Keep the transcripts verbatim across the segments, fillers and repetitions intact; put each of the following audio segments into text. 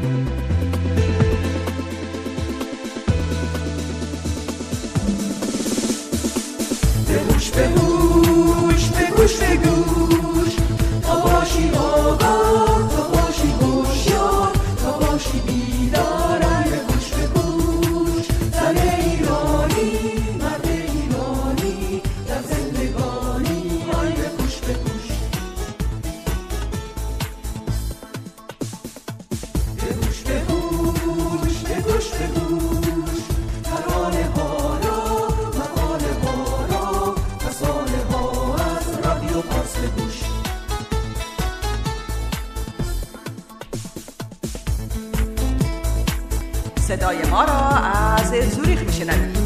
بگوش بگوش بگوش بگوش تا باشی آگاه تا باشی هوشیار تا باشی بیدار بگوش بگوش زن ایرانی مرد ایرانی در زندگانی آی بگوش بگوش بگوش بگوش بگوش بگوش ترانه ها را مقاله ها را فسانه ها از رادیو پارس بگوش صدای ما را از زوریخ میشنوید.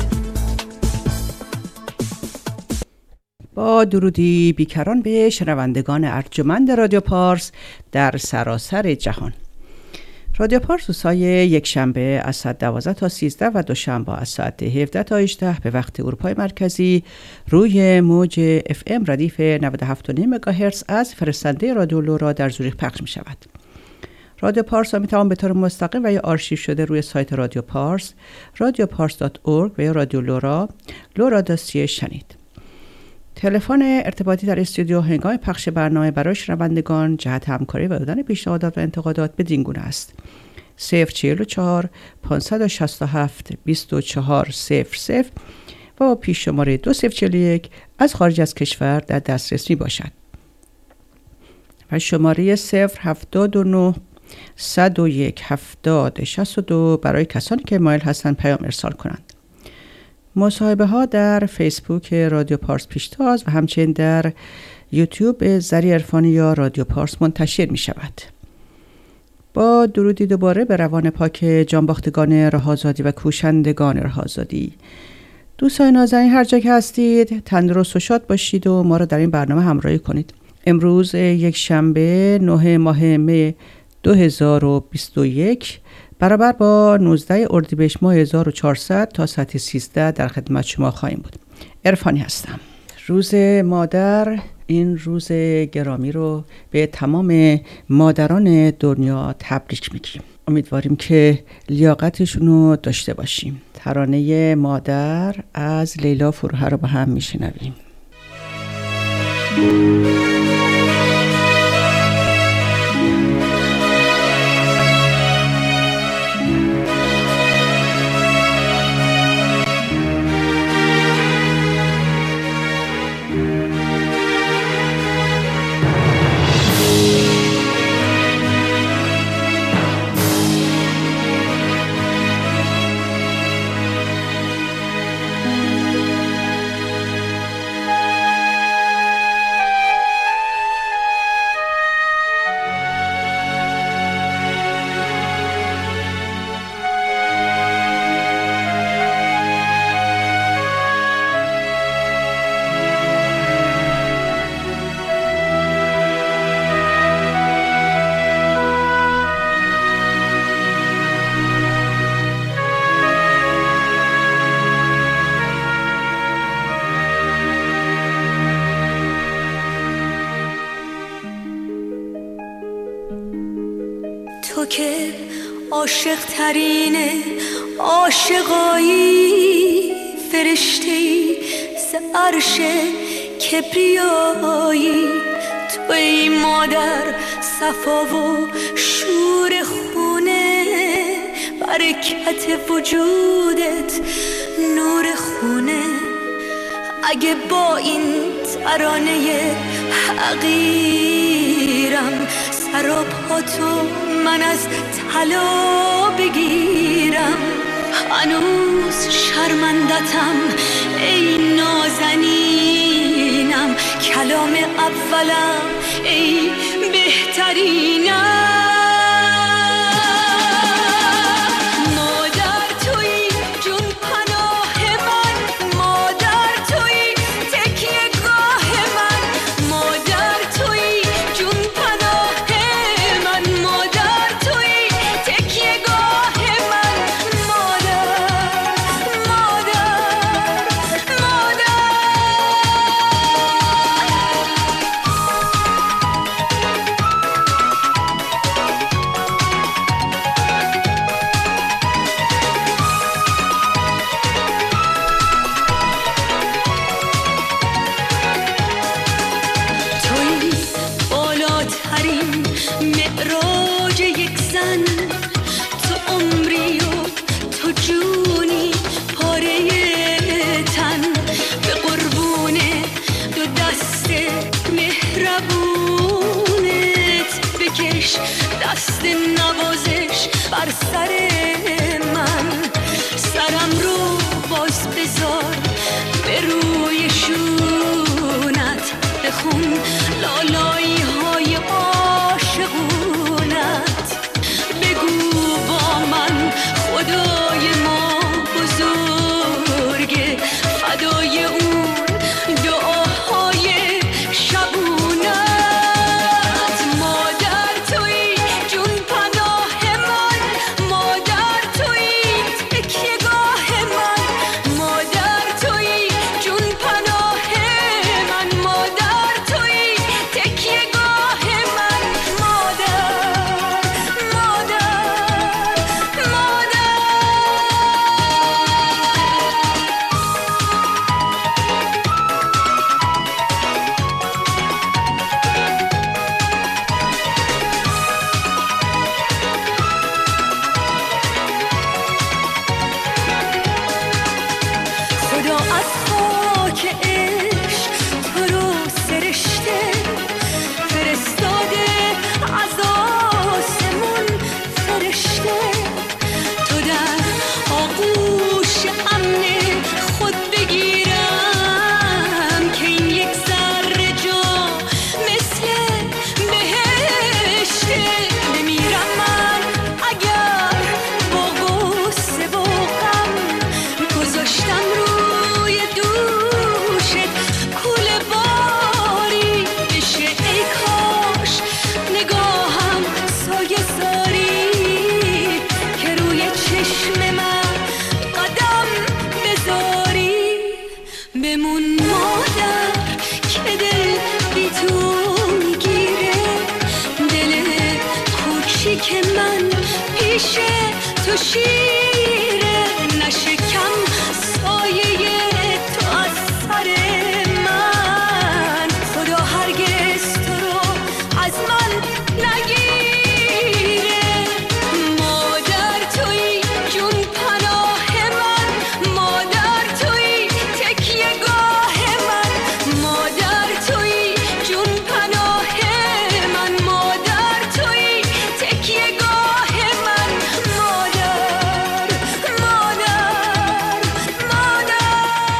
با درودی بیکران به شنوندگان ارجمند رادیو پارس در سراسر جهان. رادیو پارس روزهای یک شنبه از ساعت دوازده تا سیزده و دوشنبه از ساعت هفده تا هجده به وقت اروپای مرکزی روی موج اف ام ردیف نود و هفت و نیم مگاهرتز از فرستنده رادیو لورا در زوریخ پخش می شود. رادیو پارس را می توان به طور مستقیم و یا آرشیو شده روی سایت رادیو پارس رادیو پارس دات اورگ و یا رادیو لورا لورا دات سی شنید. تلفن ارتباطی در استودیو هنگام پخش برنامه برای شنوندگان جهت همکاری و دادن پیشنهادات و انتقادات بدین گونه است: صفر چهل و چهار پانصد و شصت و هفت بیست و چهار صفر صفر و پیش شماره دو صفر چهل و یک از خارج از کشور در دسترس می باشد و شماره صفر هفتاد و نه صد و یک هفتاد شصت و دو برای کسانی که مایل هستند پیام ارسال کنند. مصاحبه ها در فیسبوک رادیو پارس پیشتاز و همچنین در یوتیوب زری عرفانی یا رادیو پارس منتشر می شود. با درودی دوباره به روان پاک جانباختگان رهازادی و کوشندگان رهازادی. دوستان نازنین هر جا که هستید تندرست و شاد باشید و ما را در این برنامه همراهی کنید. امروز یک شنبه نه ماه می دو هزار و بیست و یک برابر با نوزده اردیبهشت ماه هزار و چهارصد تا ساعت سیزده در خدمت شما خواهیم بود. عرفانی هستم. روز مادر، این روز گرامی رو به تمام مادران دنیا تبریک میگیم. امیدواریم که لیاقتشون رو داشته باشیم. ترانه مادر از لیلا فروهر رو با هم میشنویم. تو که عاشق ترین عاشقایی، فرشته‌ای ز عرش کبریایی، تو ای مادر صفا و شور خونه، برکت وجودت نور خونه. اگه با این ترانه حقیرم سر و پاتو من از طلا بگیرم، هنوز شرمندتم ای نازنینم، کلام اولم ای بهترینم. معراج یک زن، تو عمری و تو جونی پاره تن، به قربون دو دست مهربونت بکش دست نوازش بر سر من، سرم رو باز بذار به روی شونت، بخون لالایی های عاشقونت، بگو با من خدای ما بزرگه، فدای اون دعاهای شبونت، مادر توی جون پناه من، مادر توی تکیه گاه من، مادر توی جون پناه من، مادر توی تکیه گاه من، مادر مادر مادر. خدا از خاک عشق تو رو سرشته، فرستاده از آسمون فرشته، تو در آغوش امن خود بگیرم که این یک ذره جا مثل بهشته، نمیرم من اگر با غصه و غم گذاشتم روی دوشت کوله باری بشه، ای کاش نگاهم سایه زاری که روی چشم من قدم بذاری، بمون مادر که دل بی تو میگیره، دل کوچیک من پیش تو شیره، نشکم سایه تو از سر من، خدا هرگز تو رو از من نگیره، مادر توی جون پناه من، مادر توی تکیه گاه من، مادر توی جون پناه من، مادر توی تکیه گاه من، مادر مادر مادر.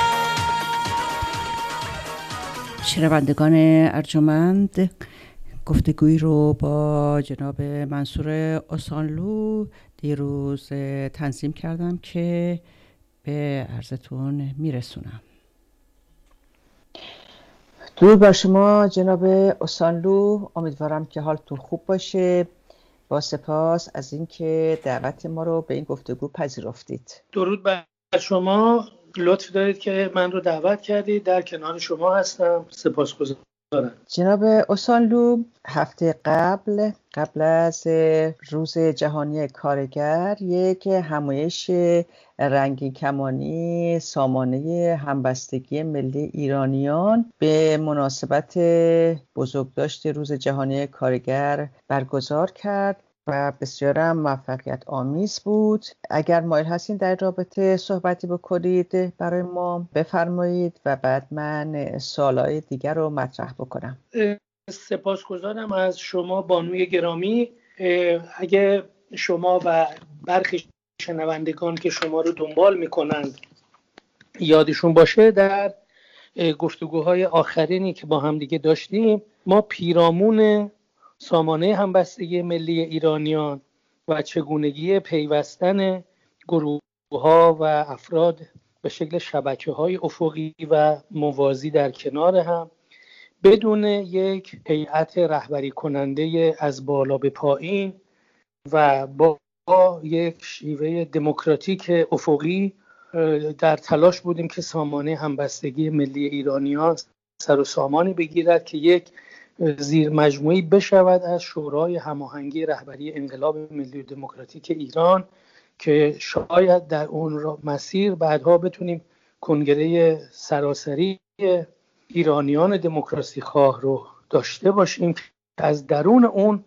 شنوندگان ارجمند، گفتگویی رو با جناب منصور اوسانلو دیروز تنظیم کردم که به عرضتون میرسونم. درود بر شما جناب اوسانلو، امیدوارم که حالتون خوب باشه. با سپاس از اینکه دعوت ما رو به این گفتگو پذیرفتید. درود بر شما، لطف دارید که من رو دعوت کردید، در کنار شما هستم، سپاسگزارم. جناب اوسانلو، هفته قبل قبل از روز جهانی کارگر یک همایش رنگین کمانی سامانه همبستگی ملی ایرانیان به مناسبت بزرگداشت روز جهانی کارگر برگزار کرد و بسیارم موفقیت آمیز بود. اگر مایل هستین در رابطه صحبتی بکنید برای ما بفرمایید و بعد من سوالای دیگر رو مطرح بکنم. سپاسگزارم از شما بانوی گرامی. اگه شما و برخی شنوندگان که شما رو دنبال میکنند یادشون باشه، در گفتگوهای آخرینی که با هم دیگه داشتیم ما پیرامون سامانه همبستگی ملی ایرانیان و چگونگی پیوستن گروه‌ها و افراد به شکل شبکه‌های افقی و موازی در کنار هم بدون یک هیئت رهبری کننده از بالا به پایین و با یک شیوه دموکراتیک افقی در تلاش بودیم که سامانه همبستگی ملی ایرانیان سر و سامانی بگیرد که یک زیر مجموعی بشود از شورای هماهنگی رهبری انقلاب ملی و دموکراتیک ایران که شاید در اون مسیر بعدها بتونیم کنگره سراسری ایرانیان دموکراسی خواه رو داشته باشیم که از درون اون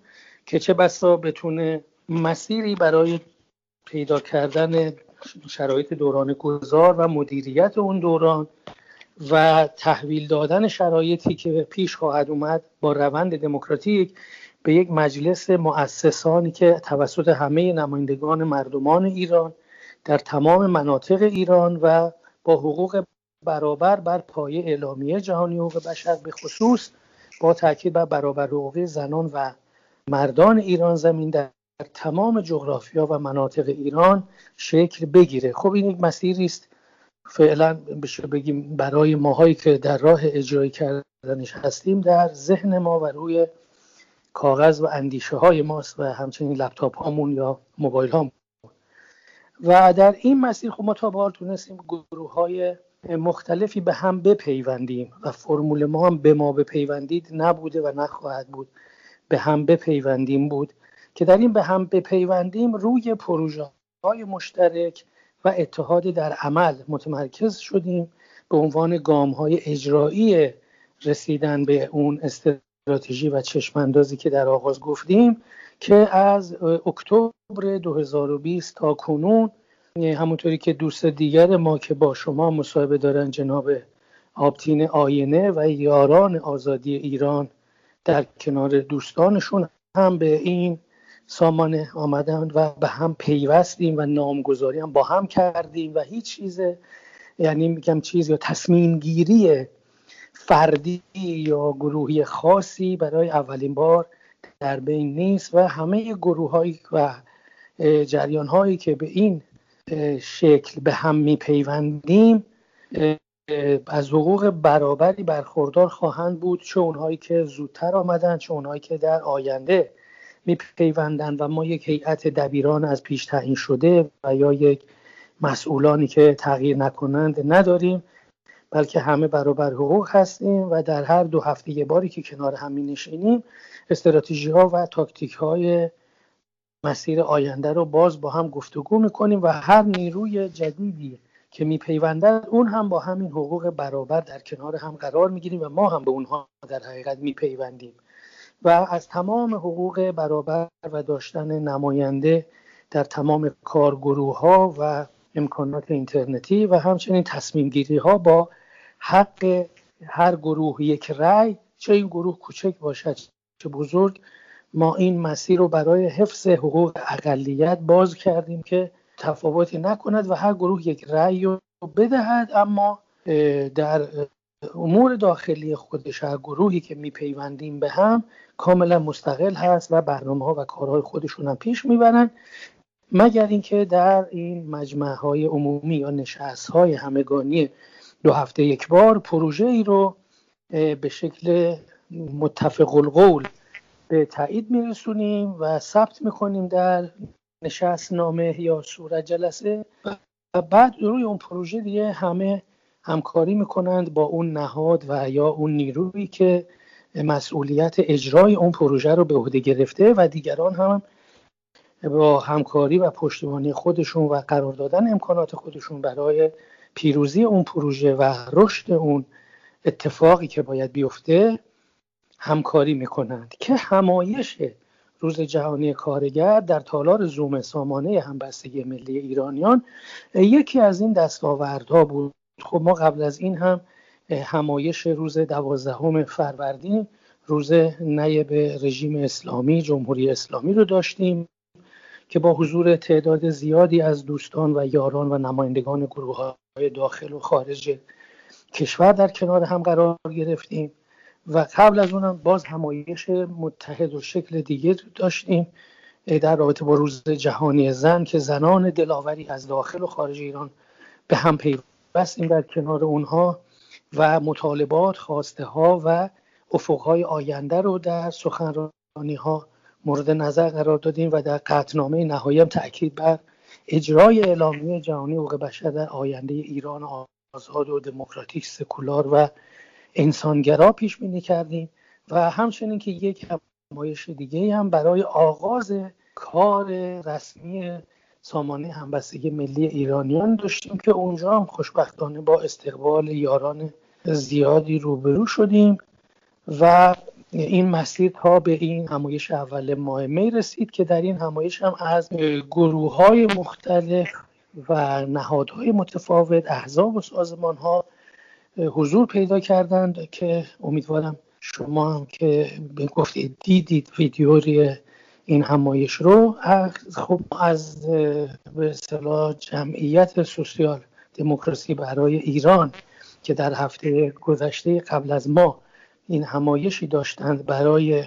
که چه بسا بتونه مسیری برای پیدا کردن شرایط دوران گذار و مدیریت اون دوران و تحویل دادن شرایطی که پیش خواهد اومد با روند دموکراتیک به یک مجلس مؤسسانی که توسط همه نمایندگان مردمان ایران در تمام مناطق ایران و با حقوق برابر بر پایه اعلامیه جهانی حقوق بشر، به خصوص با تاکید بر برابر حقوق زنان و مردان ایران زمین در تمام جغرافیا و مناطق ایران شکل بگیره. خب این یک مسیری است فعلا بشه بگیم برای ماهایی که در راه اجرای کردنش هستیم در ذهن ما و روی کاغذ و اندیشه های ماست و همچنین لپتاپ هامون یا موبایل هامون. و در این مسیر خب ما تا به حال تونستیم گروه های مختلفی به هم بپیوندیم و فرمول ما هم به ما بپیوندید نبوده و نخواهد بود، به هم بپیوندیم بود که در این به هم بپیوندیم روی پروژه های مشترک و اتحاد در عمل متمرکز شدیم به عنوان گام های اجرایی رسیدن به اون استراتژی و چشماندازی که در آغاز گفتیم که از اکتبر دو هزار و بیست تا کنون، همونطوری که دوست دیگر ما که با شما مصاحبه دارن جناب آبتین آینه و یاران آزادی ایران در کنار دوستانشون هم به این سامانه آمدن و به هم پیوستیم و نامگذاری هم با هم کردیم و هیچ چیز، یعنی میگم چیز یا تصمیم گیری فردی یا گروهی خاصی برای اولین بار در بین نیست و همه گروه هایی و جریان هایی که به این شکل به هم میپیوندیم از حقوق برابری برخوردار خواهند بود، چه اونهایی که زودتر آمدن چه اونهایی که در آینده میپیوندن و ما یک هیئت دبیران از پیش تعیین شده و یا یک مسئولانی که تغییر نکنند نداریم، بلکه همه برابر حقوق هستیم و در هر دو هفته یه باری که کنار هم می‌نشینیم استراتژی ها و تاکتیک های مسیر آینده رو باز با هم گفتگو میکنیم و هر نیروی جدیدی که میپیوندد اون هم با همین حقوق برابر در کنار هم قرار میگیریم و ما هم به اونها در حقیقت میپیوندیم و از تمام حقوق برابر و داشتن نماینده در تمام کارگروه ها و امکانات اینترنتی و همچنین تصمیم گیری ها با حق هر گروه یک رأی، چه این گروه کوچک باشد چه بزرگ، ما این مسیر رو برای حفظ حقوق اقلیت باز کردیم که تفاوتی نکند و هر گروه یک رأی رو بدهد، اما در امور داخلی خودش هر گروهی که میپیوندیم به هم کاملا مستقل هست و برنامه ها و کارهای خودشون هم پیش میبرن، مگر اینکه در این مجمع های عمومی یا نشست های همگانی دو هفته یک بار پروژه ای رو به شکل متفق القول به تایید میرسونیم و ثبت میکنیم در نشست نامه یا صورت جلسه و بعد روی اون پروژه دیگه همه همکاری میکنند با اون نهاد و یا اون نیرویی که مسئولیت اجرای اون پروژه رو به عهده گرفته و دیگران هم با همکاری و پشتیبانی خودشون و قرار دادن امکانات خودشون برای پیروزی اون پروژه و رشد اون اتفاقی که باید بیفته همکاری میکنند که همایش روز جهانی کارگر در تالار زوم سامانه همبستگی ملی ایرانیان یکی از این دستاوردها بود. خب ما قبل از این هم همایش روز دوازدهم فروردین روز نایب رژیم اسلامی جمهوری اسلامی رو داشتیم که با حضور تعداد زیادی از دوستان و یاران و نمایندگان گروه‌های داخل و خارج کشور در کنار هم قرار گرفتیم و قبل از اونم باز همایش متحد و شکل دیگه داشتیم در رابطه با روز جهانی زن که زنان دلاوری از داخل و خارج ایران به هم پیوستیم در کنار اونها و مطالبات، خواسته ها و افقهای آینده رو در سخنرانی ها مورد نظر قرار دادیم و در قطعنامه نهایی هم تأکید بر اجرای اعلامیه جهانی حقوق بشر در آینده ایران آزاد و دموکراتیک، سکولار و انسانگرا پیش بینی کردیم و همچنین که یک همایش دیگه هم برای آغاز کار رسمی سامانه همبستگی ملی ایرانیان داشتیم که اونجا هم خوشبختانه با استقبال یاران زیادی روبرو شدیم و این مسیر تا به این همایش اول ماه می رسید که در این همایش هم از گروه‌های مختلف و نهادهای متفاوت، احزاب و سازمان‌ها حضور پیدا کردند که امیدوارم شما هم که به گفتید دیدید ویدیوی این همایش رو. خب از به اصطلاح جمعیت سوسیال دموکراسی برای ایران که در هفته گذشته قبل از ما این همایشی داشتند برای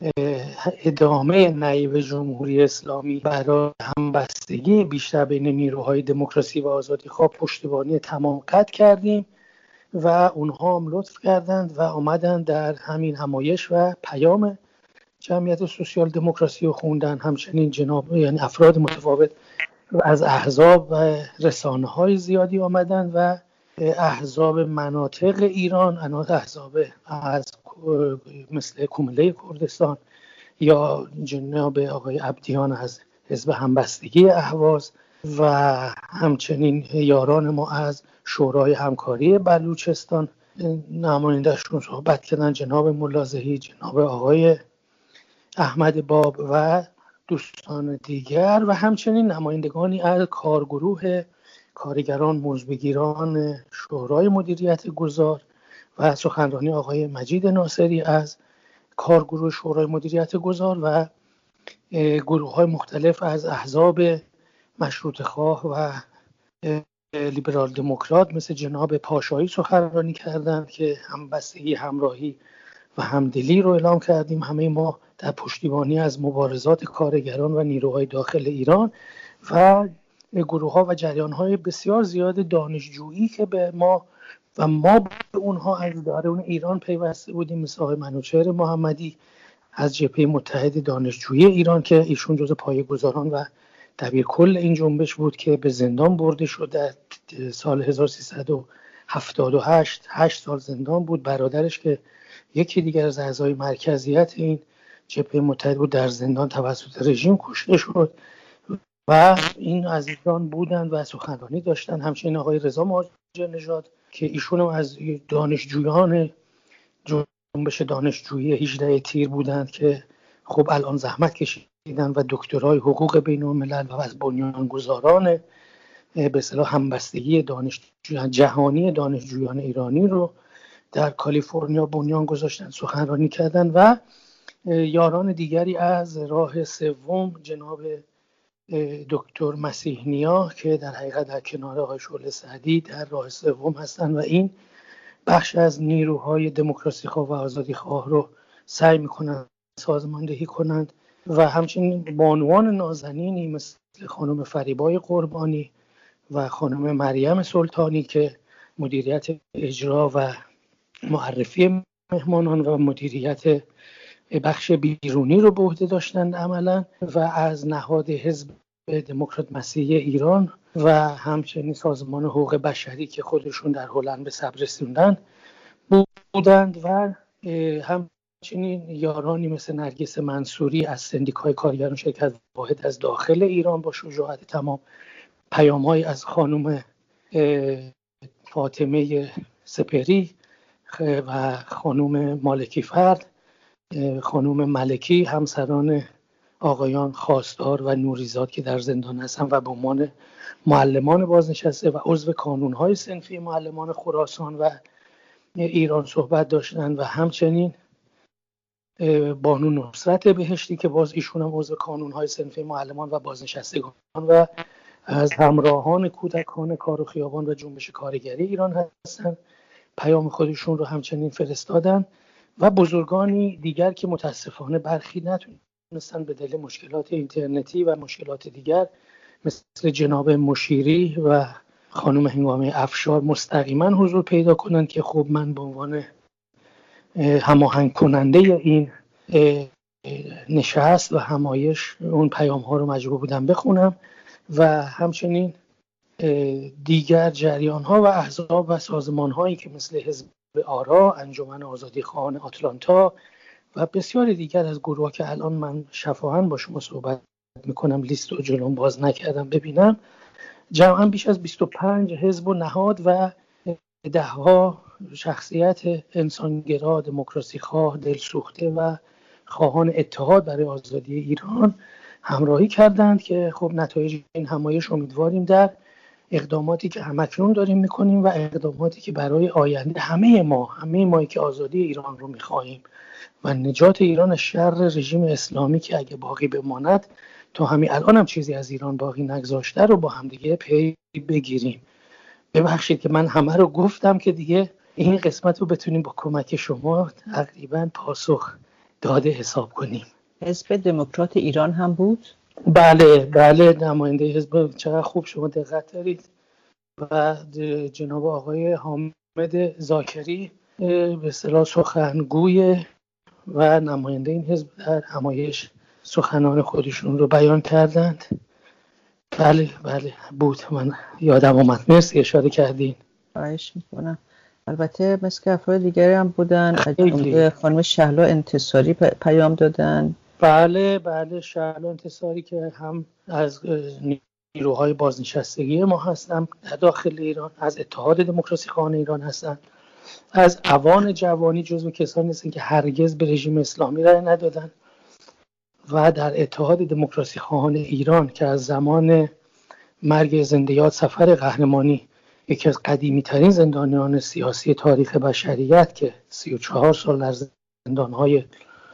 ادامه نهیب جمهوری اسلامی برای همبستگی بیشتر بین نیروهای دموکراسی و آزادیخواه پشتیبانی تمام قطع کردیم و اونها هم لطف کردند و آمدند در همین همایش و پیام جمعیت سوسیال دموکراسی رو خوندن. همچنین جناب یعنی افراد متفاوت از احزاب و رسانه‌های زیادی آمدند و احزاب مناطق ایران، احزاب از مثل کومله کردستان یا جناب آقای عبدیان از حزب همبستگی اهواز و همچنین یاران ما از شورای همکاری بلوچستان نماینده‌شون صحبت کردن، جناب ملازهی، جناب آقای احمد باب و دوستان دیگر و همچنین نمایندگانی از کارگروه کارگران مزدبگیران شورای مدیریت گذار و سخنرانی آقای مجید ناصری از کارگروه شورای مدیریت گذار و گروه های مختلف از احزاب مشروطه خواه و لیبرال دموکرات مثل جناب پاشایی سخنرانی کردند که همبستگی، همراهی و همدلی رو اعلام کردیم همه ما در پشتیبانی از مبارزات کارگران و نیروهای داخل ایران و گروه ها و جریان های بسیار زیاد دانشجویی که به ما و ما به اونها از درون ایران پیوسته بودیم، مثل آقای منوچهر محمدی از جبهه متحد دانشجویی ایران که ایشون جزو پایه‌گذاران و دبیرکل این جنبش بود که به زندان برده شد در سال هزار و سیصد و هفتاد و هشت، هشت سال زندان بود. برادرش که یکی دیگر از اعضای مرکزیت این جبهه متحد بود در زندان توسط رژیم کشته شد و این عزیزان بودند و سخنرانی داشتن. همچنین آقای رضا مهاجرنژاد که ایشون از دانشجویان جنبش دانشجویی هجده تیر بودند که خب الان زحمت کشیدن و دکترای حقوق بین الملل و از بنیانگذاران به اصطلاح همبستگی دانشجویان جهانی دانشجویان ایرانی رو در کالیفرنیا بنیان گذاشتن، سخنرانی کردن و یاران دیگری از راه سوم جناب دکتر مسیح نیا که در حقیقت در کنار آقای شعله سعدی در راه سوم هستند و این بخش از نیروهای دموکراسی خواه و آزادی خواه رو سعی میکنند سازماندهی کنند و همچنین بانوان نازنینی مثل خانم فریبای قربانی و خانم مریم سلطانی که مدیریت اجرا و معرفی مهمانان و مدیریت بخش بیرونی رو به عهده داشتند عملا و از نهاد حزب دموکرات مسیحی ایران و همچنین سازمان حقوق بشری که خودشون در هلند به صبر رسوندن بودند و همچنین یارانی مثل نرگس منصوری از سندیکای کارگران شرکت واحد از داخل ایران با شجاعت تمام، پیام‌های از خانم فاطمه سپری و خانم مالکی فرد، خانم ملکی، همسران آقایان خواستار و نوریزاد که در زندان هستن و به عنوان معلمان بازنشسته و عضو کانون‌های صنفی معلمان خراسان و ایران صحبت داشتن و همچنین بانو نصرت بهشتی که باز ایشون هم عضو کانون‌های صنفی معلمان و بازنشستگان و از همراهان کودکان کار و خیابان و جنبش کارگری ایران هستن، پیام خودشون رو همچنین فرستادن و بزرگانی دیگر که متاسفانه برخی نتونستن به دلیل مشکلات اینترنتی و مشکلات دیگر مثل جناب مشیری و خانم هنگامه افشار مستقیما حضور پیدا کنند که خب من به عنوان هماهنگ کننده این نشست و همایش اون پیام ها رو مجبور بودم بخونم و همچنین دیگر جریان ها و احزاب و سازمان هایی که مثل حزب آرا، انجمن آزادی خواهان آتلانتا و بسیاری دیگر از گروه که الان من شفاهن با شما صحبت میکنم لیست رو جلوم باز نکردم ببینم، جمعا بیش از بیست و پنج حزب و نهاد و ده ها شخصیت انسانگرا، دموکراسی خواه، دلسوخته و خواهان اتحاد برای آزادی ایران همراهی کردند که خب نتایج این همایش امیدواریم در اقداماتی که همکنون داریم میکنیم و اقداماتی که برای آینده همه ما همه ما که آزادی ایران رو میخواهیم و نجات ایران از شر رژیم اسلامی که اگه باقی بماند تا همین الان هم چیزی از ایران باقی نگذاشته رو با همدیگه پی بگیریم. ببخشید که من همه رو گفتم که دیگه این قسمت رو بتونیم با کمک شما تقریبا پاسخ داده حساب کنیم. حزب دموکرات ایران هم بود؟ بله بله نماینده حزب. چقدر خوب شما دقت دارید. و جناب آقای حامد ذاکری به اصطلاح سخنگوی و نماینده این حزب در همایش سخنان خودشون رو بیان کردند. بله بله بود، من یادم اومد. مرسی اشاره کردین. خواهش میکنم. البته مثل افراد دیگری هم بودن، خانم شهلا انتصاری پیام دادن. بله بله شهلا انتصاری که هم از نیروهای بازنشستگی ما هستن در داخل ایران، از اتحاد دموکراسی خواهان ایران هستن، از اوان جوانی جزو کسانی هستن که هرگز به رژیم اسلامی رای ندادن و در اتحاد دموکراسی خواهان ایران که از زمان مرگ زنده یاد سفر قهرمانی یکی از قدیمی ترین زندانیان سیاسی تاریخ بشریت که سی و چهار سال در زندانهای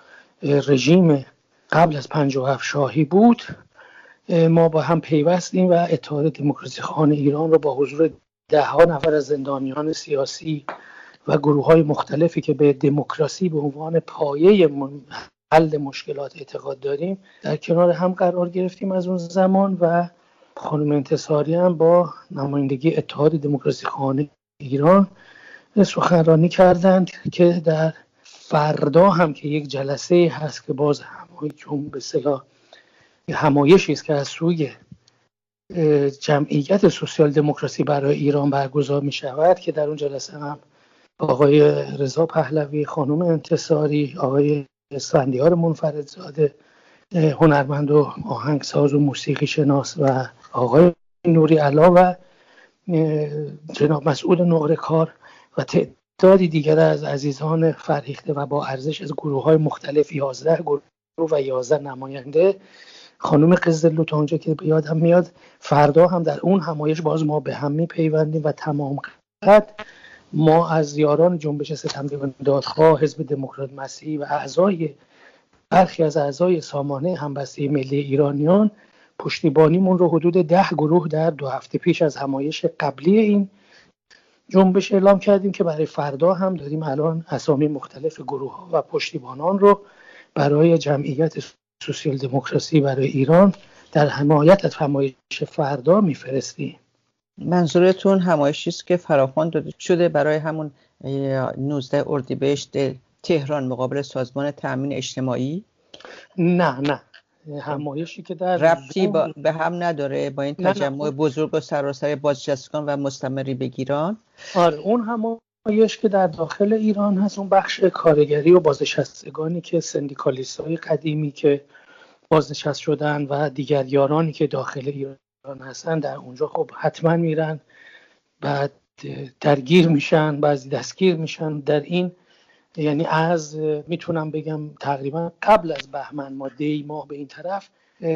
رژیم قبل از پنجاه و هفت شاهی بود، ما با هم پیوستیم و اتحاد دموکراسی خواهان ایران رو با حضور ده ها نفر از زندانیان سیاسی و گروه های مختلفی که به دموکراسی به عنوان پایه حل مشکلات اعتقاد داریم در کنار هم قرار گرفتیم از اون زمان و خانم انتصاری هم با نمایندگی اتحاد دموکراسی خواهان ایران سخنرانی کردند که در فردا هم که یک جلسه هست که باز همایشون به اصطلاح همایشی است که از سوی جمعیت سوسیال دموکراسی برای ایران برگزار می شود که در اون جلسه هم آقای رضا پهلوی، خانم انتصاری، آقای اسفندیار منفردزاده هنرمند و آهنگساز و موسیقی شناس و آقای نوری علا و جناب مسعود نقره‌کار و تعدادی دیگر از عزیزان فرهیخته و با ارزش از گروه‌های مختلف یازده گروه و یازده نماینده، خانم قزلو تا اونجا که یادم میاد، فردا هم در اون همایش باز ما به هم میپیوندیم و تمام قد ما از یاران جنبش ستمدیدان دادخواه، حزب دموکرات مسیحی و اعضای برخی از اعضای سامانه همبستگی ملی ایرانیان پشتیبانیمون رو حدود ده گروه در دو هفته پیش از همایش قبلی این جنبش اعلام کردیم که برای فردا هم داریم الان اسامی مختلف گروه ها و پشتیبانان رو برای جمعیت سوسیال دموکراسی برای ایران در حمایت از همایش فردا میفرستیم. منظورتون همایشی است که فراخوان داده شده برای همون نوزده اردیبهشت تهران مقابل سازمان تأمین اجتماعی؟ نه نه همایشی که در ربطی با به هم نداره با این تجمع بزرگ و سراسر بازنشستگان و مستمری بگیران؟ آره اون همایش که در داخل ایران هست، اون بخش کارگری و بازنشستگانی که سندیکالیست‌های قدیمی که بازنشست شدن و دیگر یارانی که داخل ایران هستن در اونجا خب حتما میرن، بعد درگیر میشن، بعضی دستگیر میشن. در این یعنی از میتونم بگم تقریبا قبل از بهمن ما دی ماه به این طرف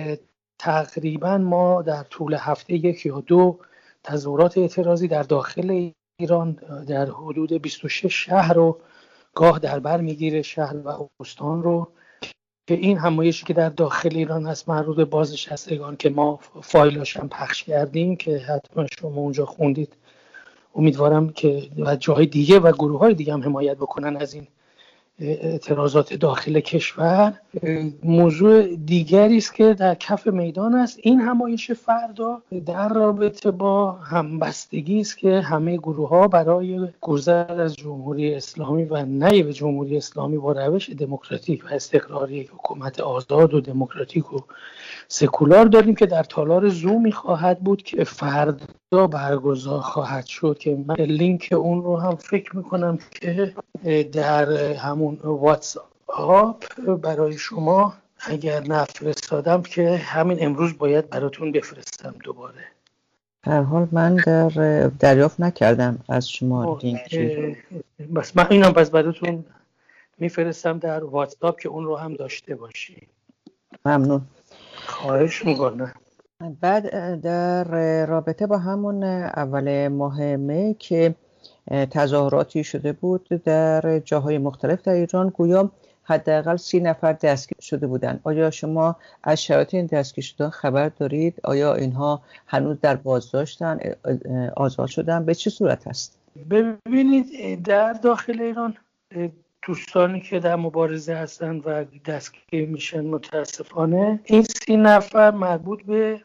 تقریبا ما در طول هفته یک یا دو تظاهرات اعتراضی در داخل ایران در حدود بیست و شش شهر رو گاه در بر میگیره، شهر و استان رو، که این همایشی که در داخل ایران هست مربوط به بازنشستگان که ما فایلاش هم پخش کردیم که حتما شما اونجا خوندید، امیدوارم که و جای دیگه و گروه های دیگه هم حمایت بکنن از این اعتراضات داخل کشور. موضوع دیگری است که در کف میدان است. این همایش فردا در رابطه با همبستگی است که همه گروه ها برای گذر از جمهوری اسلامی و نهی به جمهوری اسلامی با روش دموکراتیک و استقراری حکومت آزاد و دموکراتیک و سکولار داریم که در تالار زومی خواهد بود که فردا برگزار خواهد شد که من لینک اون رو هم فکر میکنم که در همون واتس آپ برای شما اگر نفرستادم که همین امروز باید براتون بفرستم دوباره. هر حال من در دریافت نکردم از شما لینکی. بس من اینم پس براتون میفرستم در واتساپ که اون رو هم داشته باشی. ممنون. خواهش میکنم. بعد در رابطه با همون اول ماه می که تظاهراتی شده بود در جاهای مختلف در ایران، گویا حداقل سی نفر دستگیر شده بودند. آیا شما از شرایط این دستگیر شدن خبر دارید؟ آیا اینها هنوز در بازداشتن، آزاد شدن؟ به چه صورت است؟ ببینید در داخل ایران دوستانی که در مبارزه هستند و دستگیر میشن متاسفانه این سی نفر مربوط به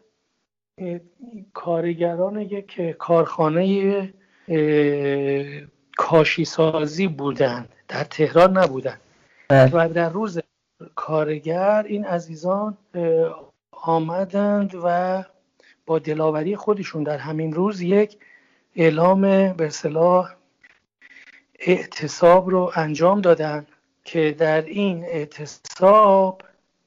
کارگران یک کارخانه کاشی سازی بودند، در تهران نبودند. و در روز کارگر این عزیزان آمدند و با دلاوری خودشون در همین روز یک اعلام به اصطلاح اعتصاب رو انجام دادن که در این اعتصاب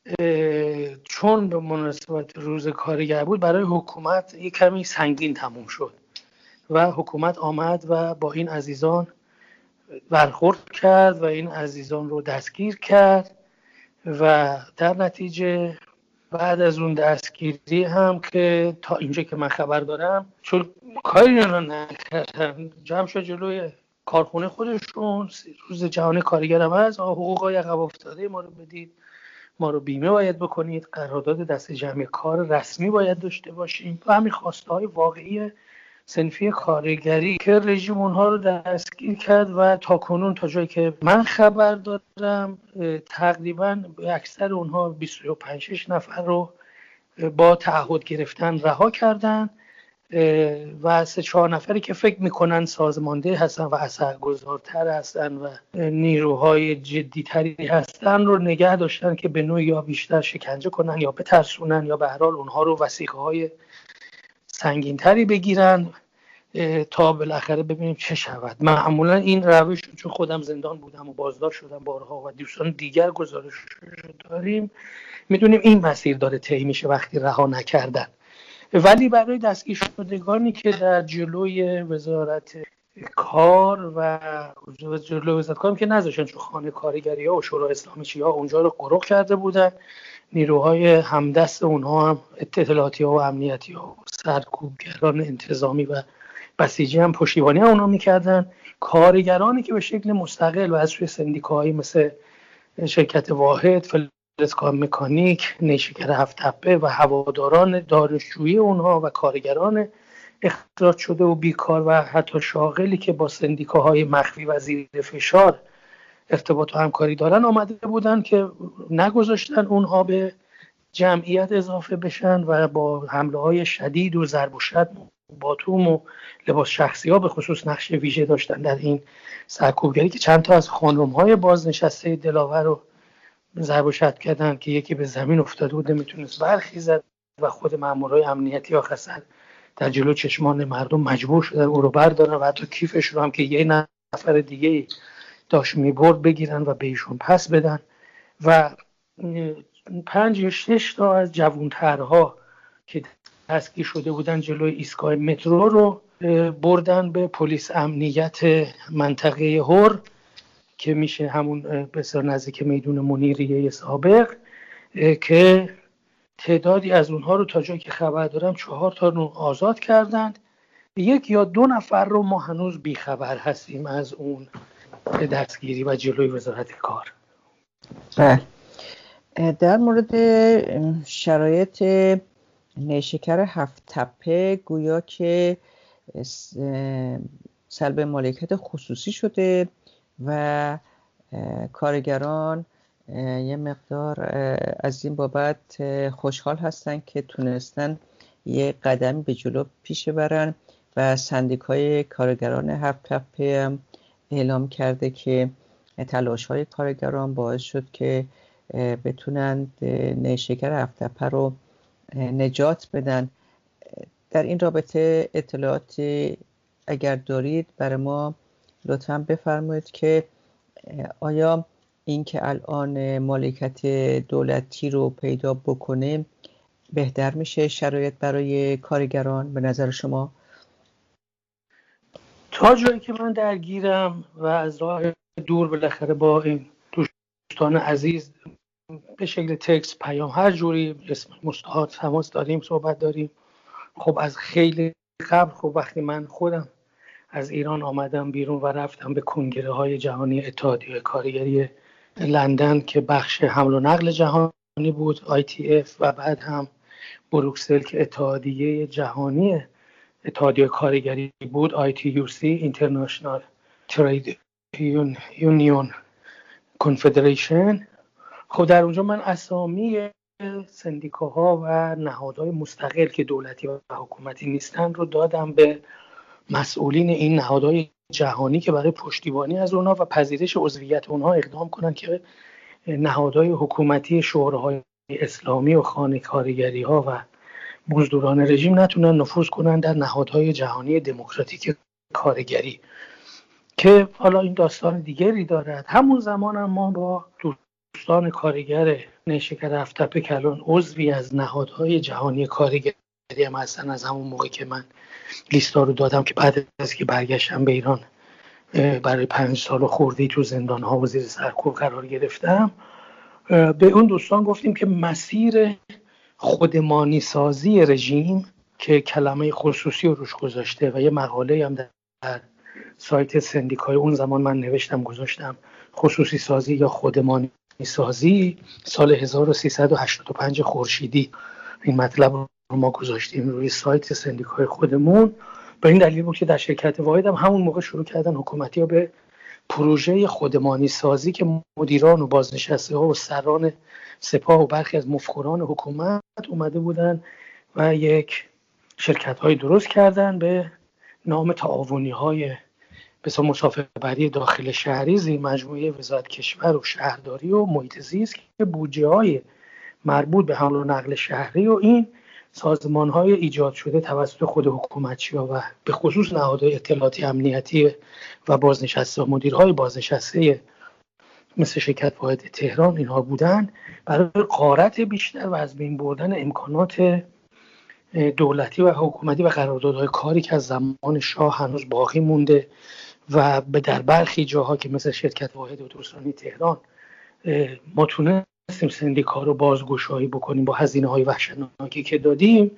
چون به مناسبت روز کارگر بود برای حکومت یک کمی سنگین تموم شد و حکومت آمد و با این عزیزان برخورد کرد و این عزیزان رو دستگیر کرد و در نتیجه بعد از اون دستگیری هم که تا اینجا که من خبر دارم چون کاری رو نکردن جمع شد جلوی کارخونه خودشون، روز جهانی کارگر هم هست، حقوقای عقب افتاده ما رو بدید، ما رو بیمه باید بکنید، قرارداد دست جمعی کار رسمی باید داشته باشیم و همین خواسته های واقعی صنفی کارگری که رژیم اونها رو دستگیر کرد و تا کنون تا جایی که من خبر دارم تقریبا اکثر اونها بیست و پنج شش نفر رو با تعهد گرفتن رها کردن و سه چهار نفری که فکر میکنن سازمانده هستن و اثرگذارتر هستن و نیروهای جدیتری هستن رو نگه داشتن که به نوعی یا بیشتر شکنجه کنن یا بترسونن یا به هر حال اونها رو وثیقه های سنگینتری بگیرن تا بالاخره ببینیم چه شود. معمولا این روش چون خودم زندان بودم و بازداشت شدم بارها و دوستان دیگر گزارش داریم میدونیم این مسیر داره طی میشه وقتی رها نکردن. ولی برای دستگیر شدگانی که در جلوی وزارت کار و جلوی وزارت کار که نذاشتن چون خانه کارگری ها و شورای اسلامی چی ها اونجا رو قرق کرده بودن، نیروهای همدست اونها هم اطلاعاتی ها و امنیتی ها و سرکوبگران انتظامی و بسیجی هم پشتیبانی اونا میکردن. کارگرانی که به شکل مستقل و از سوی سندیکاهایی مثل شرکت واحد، فلزکار مکانیک، نیشکر هفت تپه و هواداران دانشجویی اونها و کارگران اخراج شده و بیکار و حتی شاغلی که با سندیکاهای مخفی و زیر فشار ارتباط و همکاری دارن آمده بودن که نگذاشتن اونها به جمعیت اضافه بشن و با حمله های شدید و ضرب و شتم باتوم و لباس شخصی ها به خصوص نقش ویژه داشتن در این سرکوبگری که چند تا از خانم های بازنشسته دلاور رو ضرب و شتم کردن که یکی به زمین افتاده بود نمیتونست برخیزد و خود مامورای امنیتی آخر در جلو چشمان مردم مجبور شدن او رو بردارن و حتی کیفش رو هم که یه نفر دیگه داشت میبرد بگیرن و به ایشون پس بدن و پنج یا شش تا از جوانترها که دستگیر شده بودن جلوی ایستگاه مترو رو بردن به پلیس امنیت منطقه هر که میشه همون بسیار نزدیک میدون منیریه سابق که تعدادی از اونها رو تا جایی که خبر دارم چهار تا رو آزاد کردند. یک یا دو نفر رو ما هنوز بیخبر هستیم از اون دستگیری و جلوی وزارت کار. بله. در مورد شرایط نیشکر هفت تپه گویا که سلب مالکیت خصوصی شده و کارگران یه مقدار از این بابت خوشحال هستن که تونستن یه قدمی به جلو پیش برن و سندیکای کارگران هفت تپه هم اعلام کرده که تلاش‌های کارگران باعث شد که بتونن نیشکر هفت تپه رو نجات بدن. در این رابطه اطلاعاتی اگر دارید برای ما لطفاً بفرمایید که آیا این که الان مالکیت دولتی رو پیدا بکنه بهتر میشه شرایط برای کارگران به نظر شما؟ تا جایی که من درگیرم و از راه دور بالاخره با این دوستان عزیز به شکل تکست، پیام، هر جوری اسم مستعار تماس داریم، صحبت داریم. خب از خیلی قبل، خب وقتی من خودم از ایران آمدم بیرون و رفتم به کنگره های جهانی اتحادیه کارگری لندن که بخش حمل و نقل جهانی بود، آی تی اف، و بعد هم بروکسل که اتحادیه جهانی اتحادیه کارگری بود، آی تی یو سی، International Trade Union Confederation. خب در اونجا من اسامی سندیکاها و نهادهای مستقل که دولتی و حکومتی نیستن رو دادم به مسئولین این نهادهای جهانی که برای پشتیبانی از اونها و پذیرش عضویت اونها اقدام کنن که نهادهای حکومتی شوراهای اسلامی و خانه کارگری ها و مزدوران رژیم نتونن نفوذ کنن در نهادهای جهانی دموکراتیک کارگری، که حالا این داستان دیگری دارد. همون زمان هم ما با دوستان کارگر نیشکر هفت‌تپه که الان عضوی از نهادهای جهانی کارگری هم هستن، از همون موقع که من لیستا رو دادم که بعد از که برگشتم به ایران برای پنج سال خورده‌ای تو زندان‌ها و زیر سرکوب قرار گرفتم، به اون دوستان گفتیم که مسیر خودمانی سازی رژیم که کلمه خصوصی رو روش گذاشته و یه مقاله هم در سایت سندیکای اون زمان من نوشتم گذاشتم، خصوصی سازی یا خودمانی سازی، سال هزار و سیصد و هشتاد و پنج خورشیدی این مطلب رو ما گذاشتیم روی سایت سندیکای خودمون. به این دلیل بود که در شرکت واحد هم همون موقع شروع کردن حکومتی ها به پروژه خودمانی سازی که مدیران و بازنشسته ها و سران سپاه و برخی از مفخران حکومت اومده بودن و یک شرکت های درست کردن به نام تعاونی های مثل مسافربری داخل شهری زیر مجموعه وزارت کشور و شهرداری و محیط زیست که بودجه های مربوط به حمل و نقل شهری و این سازمان های ایجاد شده توسط خود حکومتچی ها و به خصوص نهادهای اطلاعاتی امنیتی و بازنشسته مدیرهای بازنشسته مثل شرکت واحد تهران اینها بودن، برای غارت بیشتر و از بین بردن امکانات دولتی و حکومتی و قراردادهای کاری که از زمان شاه هنوز باقی مونده و به در برخی جاها که مثل شرکت واحد اتوبوسرانی تهران ما تونستیم سندیکا رو بازگشایی بکنیم با هزینه‌های وحشتناکی که دادیم،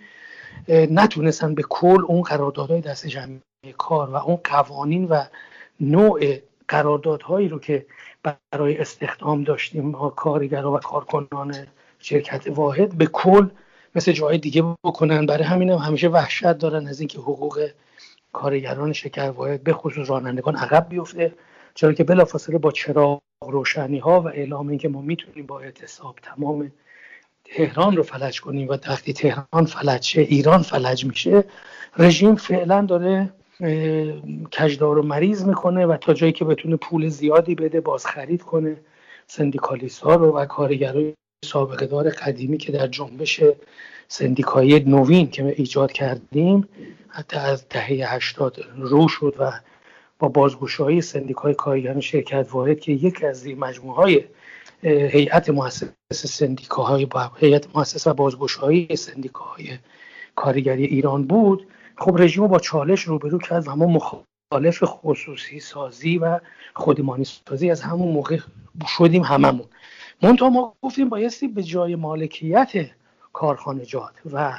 نتونستن به کل اون قراردادهای دست جمعی کار و اون قوانین و نوع قراردادهایی رو که برای استخدام داشتیم ما کارگرها و کارکنان شرکت واحد به کل مثل جای دیگه بکنن. برای همین هم همیشه وحشت دارن از اینکه حقوق کارگران شرکت واحد به خصوص رانندگان عقب بیفته، چرا که بلافاصله با چراغ روشنی ها و اعلام اینکه ما میتونیم با اعتصاب تمام تهران رو فلج کنیم و وقتی تهران فلج شه ایران فلج میشه، رژیم فعلا داره کجدار و مریض میکنه و تا جایی که بتونه پول زیادی بده باز خرید کنه سندیکالیست ها رو و کارگرای سابقه دار قدیمی که در جنبش سندیکایی نوین که ایجاد کردیم حتی از دهه هشتاد رو شد و با بازگشایی سندیکای کارگران شرکت واحد که یکی از مجموعه‌های هیئت مؤسسه سندیکاهای با هیئت مؤسسه و بازگشایی سندیکاهای کارگری ایران بود، خب رژیم با چالش روبرو کرد و ما مخالف خصوصی سازی و خودمانی سازی از همون موقع شدیم هممون. منتها ما گفتیم بایستی به جای مالکیت کارخانجات و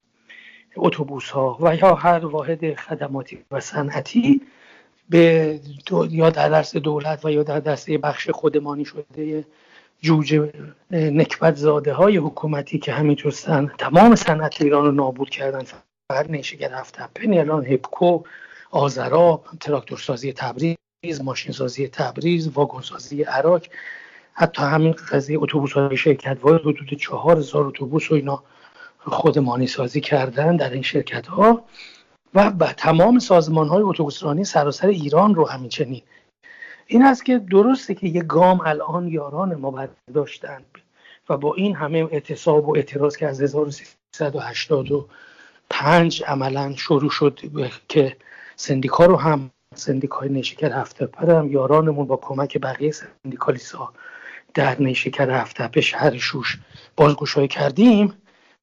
اتوبوس ها و یا هر واحد خدماتی و صنعتی به یا در دست دولت و یا در دست بخش خودمانی شده جوجه نکبت زاده های حکومتی که همینطورستن تمام صنعت ایران رو نابود کردن، فقط نیشکر هفت‌تپه، نیلان، هپکو، آذرا، تراکتورسازی تبریز، ماشینسازی تبریز، واگنسازی عراق، حتی همین قضیه اتوبوس‌های شرکت واحد حدود چهار هزار اتوبوس و اینا خودمانی سازی کردن در این شرکت‌ها و با تمام سازمان‌های اتوبوسرانی سراسر ایران رو همین چنین. این است که درسته که یک گام الان یاران ما برداشتن و با این همه اعتصاب و اعتراض که از هزار و سیصد و هشتاد و پنج عملاً شروع شد که سندیکا رو هم سندیکای نیشکر هفت‌تپه هم یارانمون با کمک بقیه سندیکالیست‌ها در نیشکر هفت‌تپه شهر شوش بازگشایی کردیم،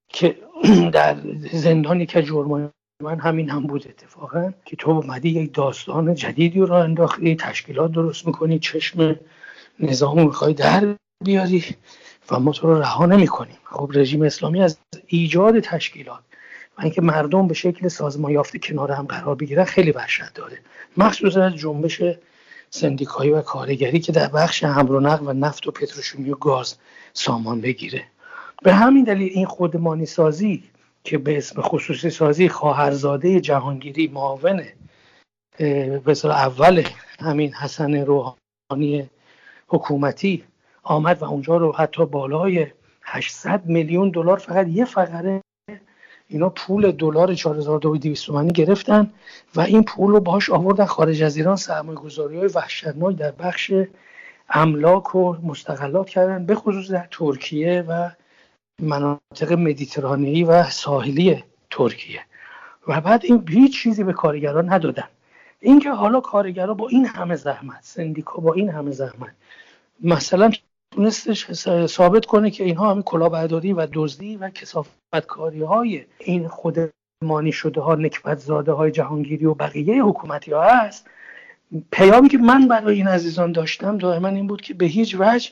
که در زندان که جرمای من همین هم بود اتفاقا، که تو اومدی یک داستان جدیدی رو انداختی، تشکیلات درست میکنی، چشم نظام میخوای در بیاری و ما تو رو رها نمیکنیم. خب رژیم اسلامی از ایجاد تشکیلات و اینکه مردم به شکل سازمان یافته کنار هم قرار بگیرن خیلی وحشت داره، مخصوصا از جنبش سندیکایی و کارگری که در بخش حمل و نقل و نفت و پتروشیمی و گاز سامان بگیره. به همین دلیل این خودمانی سازی که به اسم خصوصی سازی خواهرزاده جهانگیری، معاون به اصطلاح اول همین حسن روحانی حکومتی آمد و اونجا رو حتی بالای هشتصد میلیون دلار فقط یه فقره اینا پول دلار چهار هزار و دویست تومانی گرفتن و این پول رو باهاش آوردن خارج از ایران سرمایه‌گذاری‌های وحشتناک در بخش املاک و مستغلات کردن، به خصوص در ترکیه و مناطق مدیترانه‌ای و ساحلی ترکیه، و بعد این هیچ چیزی به کارگران ندادن. اینکه حالا کارگرها با این همه زحمت، سندیکا با این همه زحمت مثلا تونستش ثابت کنه که اینها همه کلاهبرداری و دزدی و کثافتکاری های این خودمانی شده ها، نکبت زاده های جهانگیری و بقیه حکومتی ها هست. پیامی که من برای این عزیزان داشتم دائما این بود که به هیچ وجه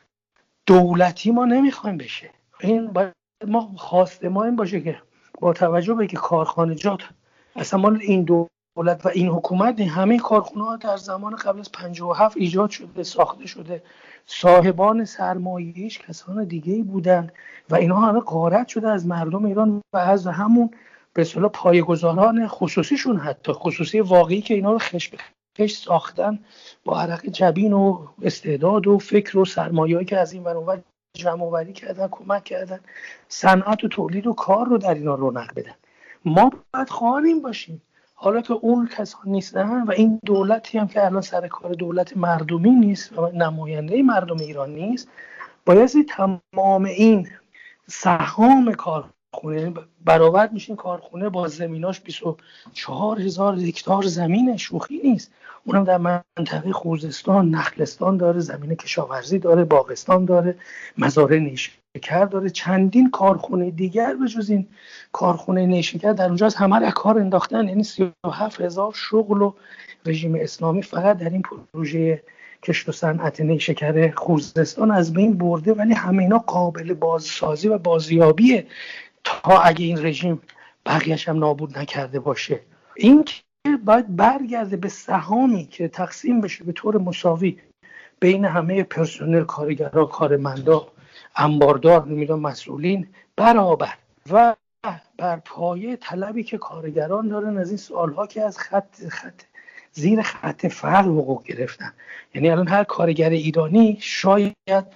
دولتی ما نمیخوایم بشه. این باید ما خواسته ما این باشه که با توجه به که کارخانجات اصلا مال این دولت و این حکومت، همه کارخانه ها در زمان قبل از پنجاه و هفت ایجاد شده، ساخته شده، صاحبان سرمایه‌ایش کسان دیگه‌ای بودند و اینها همه غارت شده از مردم ایران و از همون به اصطلاح پایه‌گذاران خصوصیشون، حتی خصوصی واقعی که اینا رو خش به خش ساختن با عرق جبین و استعداد و فکر و سرمایه‌ای که از این ور اونور جمع‌آوری کردن، کمک کردن صنعت و تولید و کار رو در اینا رونق بدن. ما باید خواهیم باشیم، حالا که اون کسان نیستن و این دولتی هم که الان سر کار دولت مردمی نیست و نماینده مردم ایران نیست، بایستی تمام این سهام کارخونه برابر میشین کارخونه با زمیناش بیست و چهار هزار هکتار زمین، شوخی نیست. اونم در منطقه خوزستان، نخلستان داره، زمین کشاورزی داره، باغستان داره، مزارع نیشکر داره، چندین کارخونه دیگر به جز این کارخونه نیشکر در اونجا از همه را کار انداختن. یعنی سی و هفت هزار شغل و رژیم اسلامی فقط در این پروژه کشت و صنعت نیشکر خوزستان از بین برده، ولی همه اینا قابل بازسازی و بازیابیه تا اگه این رژیم بقیه‌اش هم نابود نکرده باشه. این که باید برگرده به سهامی که تقسیم بشه به طور مساوی بین همه پرسنل، کارگرها، کارمندا، انباردار، نمیدونم مسئولین برابر، و بر پایه طلبی که کارگران دارن از این سالها که از خط خط زیر خط فقر حقوق گرفتن. یعنی الان هر کارگر ایرانی شاید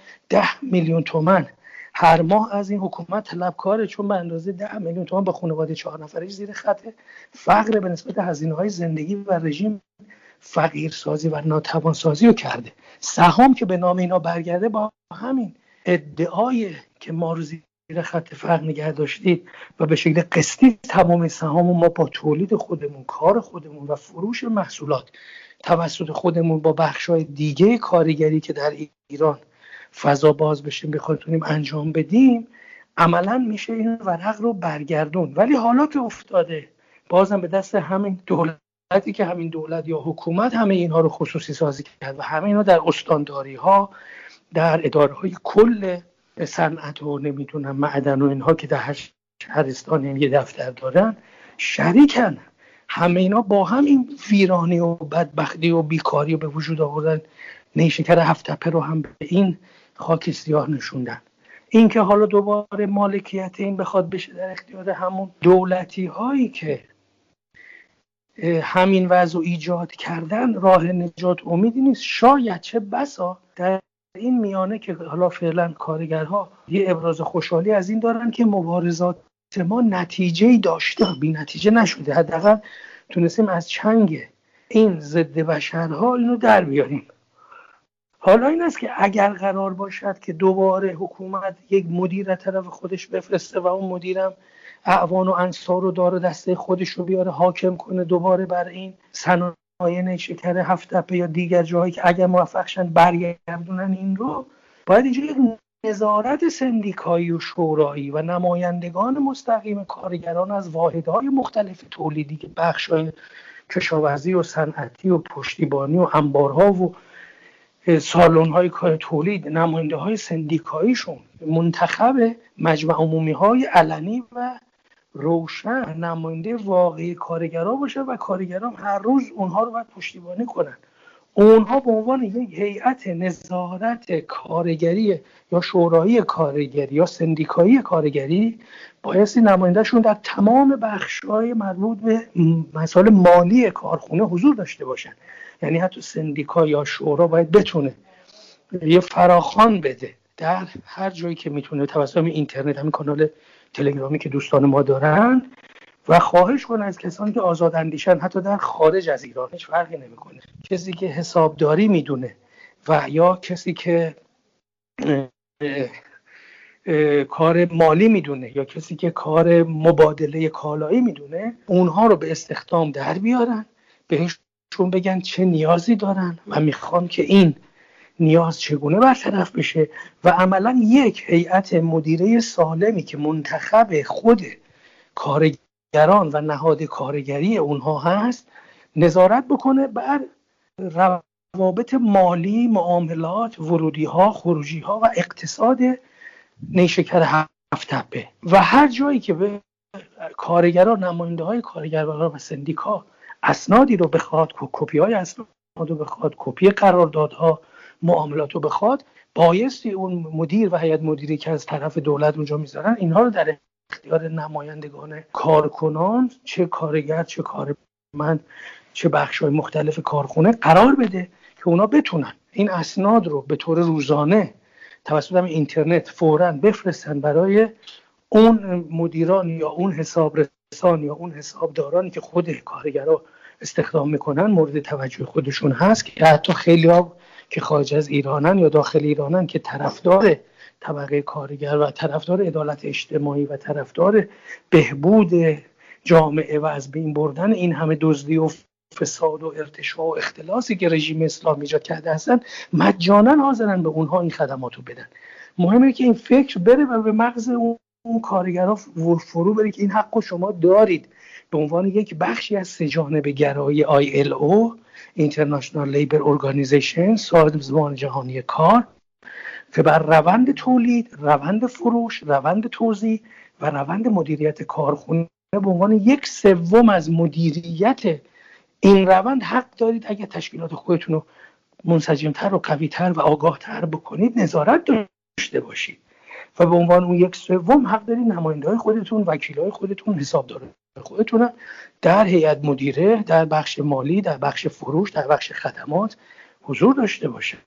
ده میلیون تومان هر ماه از این حکومت طلبکاره، چون به اندازه ده میلیون تومان به خانواده چهار نفره زیر خط فقر به نسبت هزینه‌های زندگی و رژیم فقیرسازی و ناتوانسازی رو کرده. سهام که به نام اینا برگرده با همین ادعای که ما رو زیر خط فقر نگه داشتید و به شکل قسطی تمام سهام ما با تولید خودمون، کار خودمون و فروش محصولات توسط خودمون با بخش‌های دیگه کارگری که در ایران فضا باز بشیم بخوایم انجام بدیم، عملاً میشه این ورق رو برگردون. ولی حالا که افتاده بازم به دست همین دولتی که همین دولت یا حکومت همه اینها رو خصوصی سازی کرد و همه اینا در استانداری ها، در اداره های کل صنعت و نمیدونم معدن و اینها که در هر شهرستان یه دفتر دارن شریکن، همه اینا با هم این ویرانی و بدبختی و بیکاری و به وجود آوردن نیشکر هفت تپه رو هم به این خاک سیاه نشوندن. این که حالا دوباره مالکیت این بخواد بشه در اختیار همون دولتی هایی که همین وضع ایجاد کردن، راه نجات امیدی نیست. شاید چه بسا در این میانه که حالا فعلا کارگرها یه ابراز خوشحالی از این دارن که مبارزات ما نتیجه‌ای داشته، بی نتیجه نشده، حداقل تونستیم از چنگ این ضد بشرها اینو در بیاریم. حالا این است که اگر قرار باشد که دوباره حکومت یک مدیر از طرف خودش بفرسته و اون مدیرم اعوان و انصار رو داره دسته خودش رو بیاره حاکم کنه دوباره بر این صنایع نیشکر هفت تپه یا دیگر جاهایی که اگر موفق شن برگردونن این رو، باید اینجا یک نظارت سندیکایی و شورایی و نمایندگان مستقیم کارگران از واحدهای مختلف تولیدی که بخش‌های کشاورزی و صنعتی و پشتیبانی و انبارها و سالن‌های کار تولید، نماینده‌های سندیکاییشون منتخب مجمع عمومی‌های علنی و روشن نماینده واقعی کارگرها باشه و کارگران هر روز اونها رو باید پشتیبانی کنن. اونها به عنوان یک هیئت نظارت کارگری یا شورای کارگری یا سندیکایی کارگری بایستی نمایندهشون در تمام بخش‌های مربوط به مسائل مالی کارخونه حضور داشته باشن. یعنی حتی سندیکا یا شورا باید بتونه یه فراخوان بده در هر جایی که میتونه توسط اینترنت، همین کانال تلگرامی که دوستان ما دارن، و خواهش کنه از کسانی که آزاد اندیشن حتی در خارج از ایران، هیچ فرقی نمیکنه، کسی که حسابداری میدونه و یا کسی که اه اه اه کار مالی میدونه یا کسی که کار مبادله کالایی میدونه، اونها رو به استخدام در بیارن، بهشون بگن چه نیازی دارن و میخوان که این نیاز چگونه برطرف بشه و عملا یک هیئت مدیره سالمی که منتخب خود کارگران و نهاد کارگری اونها هست نظارت بکنه بر روابط مالی، معاملات، ورودی ها، خروجی ها و اقتصاد نیشکر هفت تپه. و هر جایی که به کارگران، نماینده های کارگران و سندیکا اسنادی رو بخواد، کپی های اسناد رو بخواد، کپی قراردادها، معاملات رو بخواد، بایستی اون مدیر و هیئت مدیری که از طرف دولت اونجا میذارن اینها رو در اختیار نمایندگان کارکنان، چه کارگر چه کارمند چه بخش‌های مختلف کارخونه قرار بده که اونا بتونن این اسناد رو به طور روزانه توسط اینترنت فوراً بفرستن برای اون مدیران یا اون حسابرسان یا اون حسابدارانی که خود کارگرها استخدام میکنن مورد توجه خودشون هست، که حتی خیلی ها که خارج از ایرانن یا داخل ایرانن که طرفدار طبقه کارگر و طرفدار عدالت اجتماعی و طرفدار بهبود جامعه و از بین بردن این همه دزدی و فساد و ارتشاء و اختلاسی که رژیم اسلام ایجاد کرده هستن، مجانا حاضرن به اونها این خدمات رو بدن. مهمه که این فکر بره و به مغز اون, اون کارگرها فرو بره که این حق شما دارید به عنوان یک بخشی از سه‌جانبه گرایی آی ال او International Labour Organization، سازمان جهانی کار، که بر روند تولید، روند فروش، روند توزیع و روند مدیریت کارخونه به عنوان یک سوم از مدیریت این روند حق دارید. اگر تشکیلات خودتون رو منسجمتر و قویتر و آگاهتر بکنید، نظارت داشته باشید و به عنوان اون یک سوم حق دارید نماینده‌های خودتون، وکیل‌های خودتون، حسابداران خودتون در هیئت مدیره، در بخش مالی، در بخش فروش، در بخش خدمات حضور داشته باشه.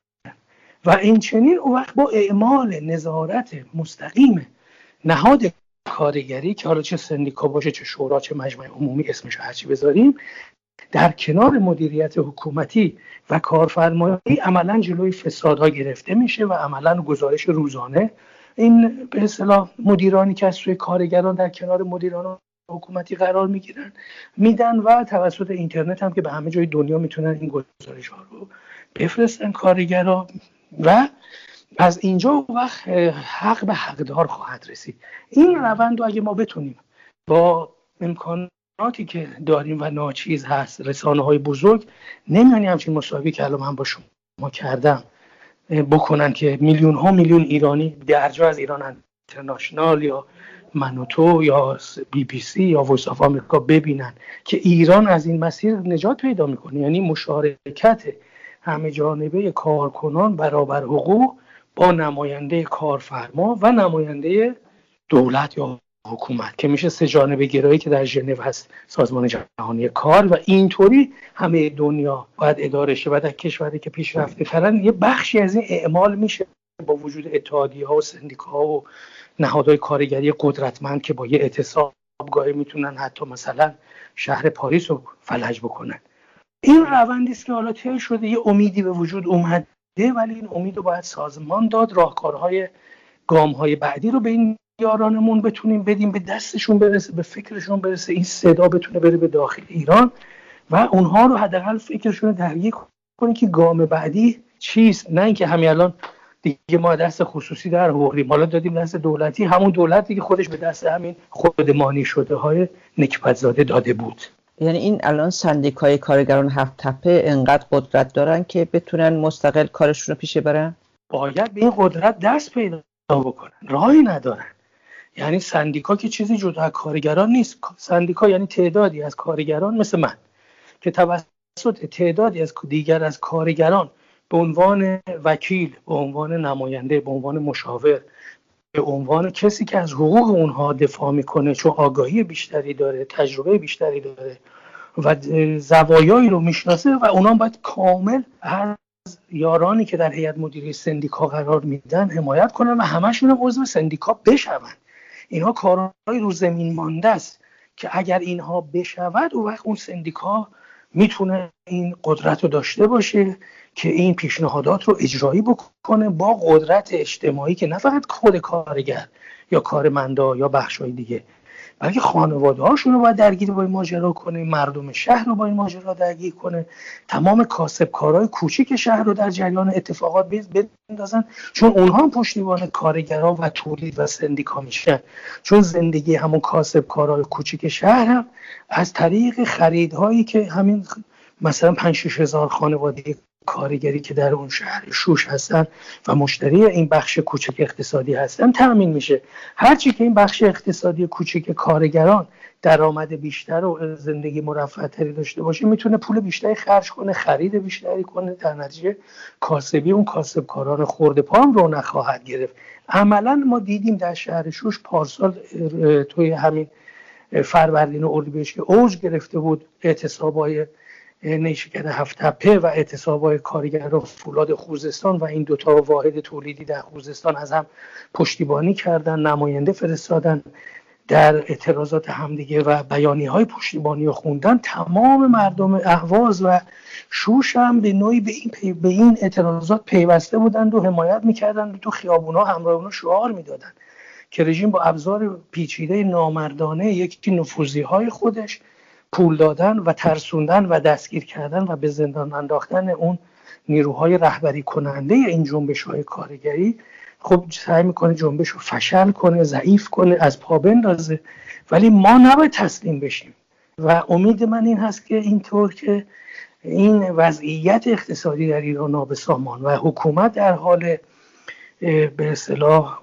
و این چنین اون وقت با اعمال نظارت مستقیم نهاد کارگری که حالا چه سندیکا باشه، چه شورا، چه مجمع عمومی، اسمش هرچی بذاریم، در کنار مدیریت حکومتی و کارفرمایی عملا جلوی فسادها گرفته میشه و عملا گزارش روزانه این به اصطلاح مدیرانی که از سوی کارگران در کنار مدیران حکومتی قرار میگیرن میدن و توسط اینترنت هم که به همه جای دنیا میتونن این گزارش ها رو بفرستن کارگرها و از اینجا وقت حق به حقدار خواهد رسید. این روند رو اگه ما بتونیم با امکاناتی که داریم و ناچیز هست، رسانه های بزرگ نمیانی همچین مصاحبه‌ای که الان من با شما کردم بکنن که میلیون ها میلیون ایرانی درجا از ایران اینترنشنال یا منوتو یا بی بی سی یا وایس آف آمریکا ببینن که ایران از این مسیر نجات پیدا میکنه. یعنی مشارکت همه جانبه کارکنان برابر حقوق با نماینده کارفرما و نماینده دولت یا حکومت که میشه سه جانبه گرایی که در ژنو هست، سازمان جهانی کار، و اینطوری همه دنیا باید اداره شه و در کشوری که پیشرفته ترن یه بخشی از این اعمال میشه با وجود اتحادیه‌ها و سندیکاها و نهادهای کارگری قدرتمند که با یه اعتصابگاهی میتونن حتی مثلا شهر پاریس رو فلج بکنن. این روندی است که حالا طی شده، یه امیدی به وجود اومده، ولی این امید رو باید سازمان داد، راهکارهای گام‌های بعدی رو به این یارانمون بتونیم بدیم، به دستشون برسه، به فکرشون برسه، این صدا بتونه بره به داخل ایران و اونها رو حداقل فکرشون رو درگیر کنه که گام بعدی چیست، نه اینکه همین الان دیگه ما دست خصوصی در آوردیم، حالا دادیم دست دولتی، همون دولتی که خودش به دست همین خودمانی شده های نکبت‌زاده داده بود. یعنی این الان سندیکای کارگران هفت تپه انقدر قدرت دارن که بتونن مستقل کارشون رو پیش برن؟ باید به این قدرت دست پیدا بکنن، راهی ندارن. یعنی سندیکا که چیزی جدا از کارگران نیست. سندیکا یعنی تعدادی از کارگران مثل من که توسط تعدادی از دیگر از کارگران به عنوان وکیل، به عنوان نماینده، به عنوان مشاور، به عنوان کسی که از حقوق اونها دفاع میکنه، چون آگاهی بیشتری داره، تجربه بیشتری داره و زوایایی رو میشناسه و اونا باید کامل از یارانی که در هیئت مدیره سندیکا قرار میدن حمایت کنن و همشون هم عضو سندیکا بشون. اینها کارهای رو زمین مانده است که اگر اینها بشود اون وقت اون سندیکا میتونه این قدرت رو داشته باشه که این پیشنهادات رو اجرایی بکنه با قدرت اجتماعی که نه فقط خود کارگر یا کارمندا یا بخشای دیگه، بلکه خانواده هاشون رو باید درگیر با این ماجرا کنه، مردم شهر رو با این ماجرا درگیر کنه، تمام کاسبکارهای کوچیک شهر رو در جریان اتفاقات بندازن، چون اونها هم پشتیبان کارگران و تولید و سندیکا میشن. چون زندگی همون کاسبکارهای کوچیک شهر هم از طریق خریدهایی که همین مثلا پنج شش هزار خانواده کارگری که در اون شهر شوش هستن و مشتری این بخش کوچک اقتصادی هستن تامین میشه. هرچی که این بخش اقتصادی کوچک کارگران درآمد بیشتر و زندگی مرفه‌تری داشته باشه میتونه پول بیشتری خرج کنه، خرید بیشتری کنه، در نتیجه کاسبی اون کاسبکاران خرده پا هم رونق خواهد گرفت. عملا ما دیدیم در شهر شوش پارسال توی همین فروردین و اردیبهشت که اوج گرفته بود اعتصابای نیشکر هفت تپه و اعتصابای کارگران فولاد خوزستان و این دوتا واحد تولیدی در خوزستان از هم پشتیبانی کردن، نماینده فرستادن در اعتراضات همدیگه و بیانیه‌های پشتیبانی رو خوندن. تمام مردم اهواز و شوش هم به نوعی به این پی... به این اعتراضات پیوسته بودند و حمایت می‌کردند و تو خیابونا همراه اونها شعار می‌دادن که رژیم با ابزار پیچیده نامردانه یکی نفوذی‌های خودش پول دادن و ترسوندن و دستگیر کردن و به زندان انداختن اون نیروهای رهبری کننده این جنبش‌های کارگری خب سعی میکنه جنبش رو فشل کنه، ضعیف کنه، از پا بندازه. ولی ما نباید تسلیم بشیم و امید من این هست که اینطور که این وضعیت اقتصادی در ایران نابسامان و حکومت در حال به اصطلاح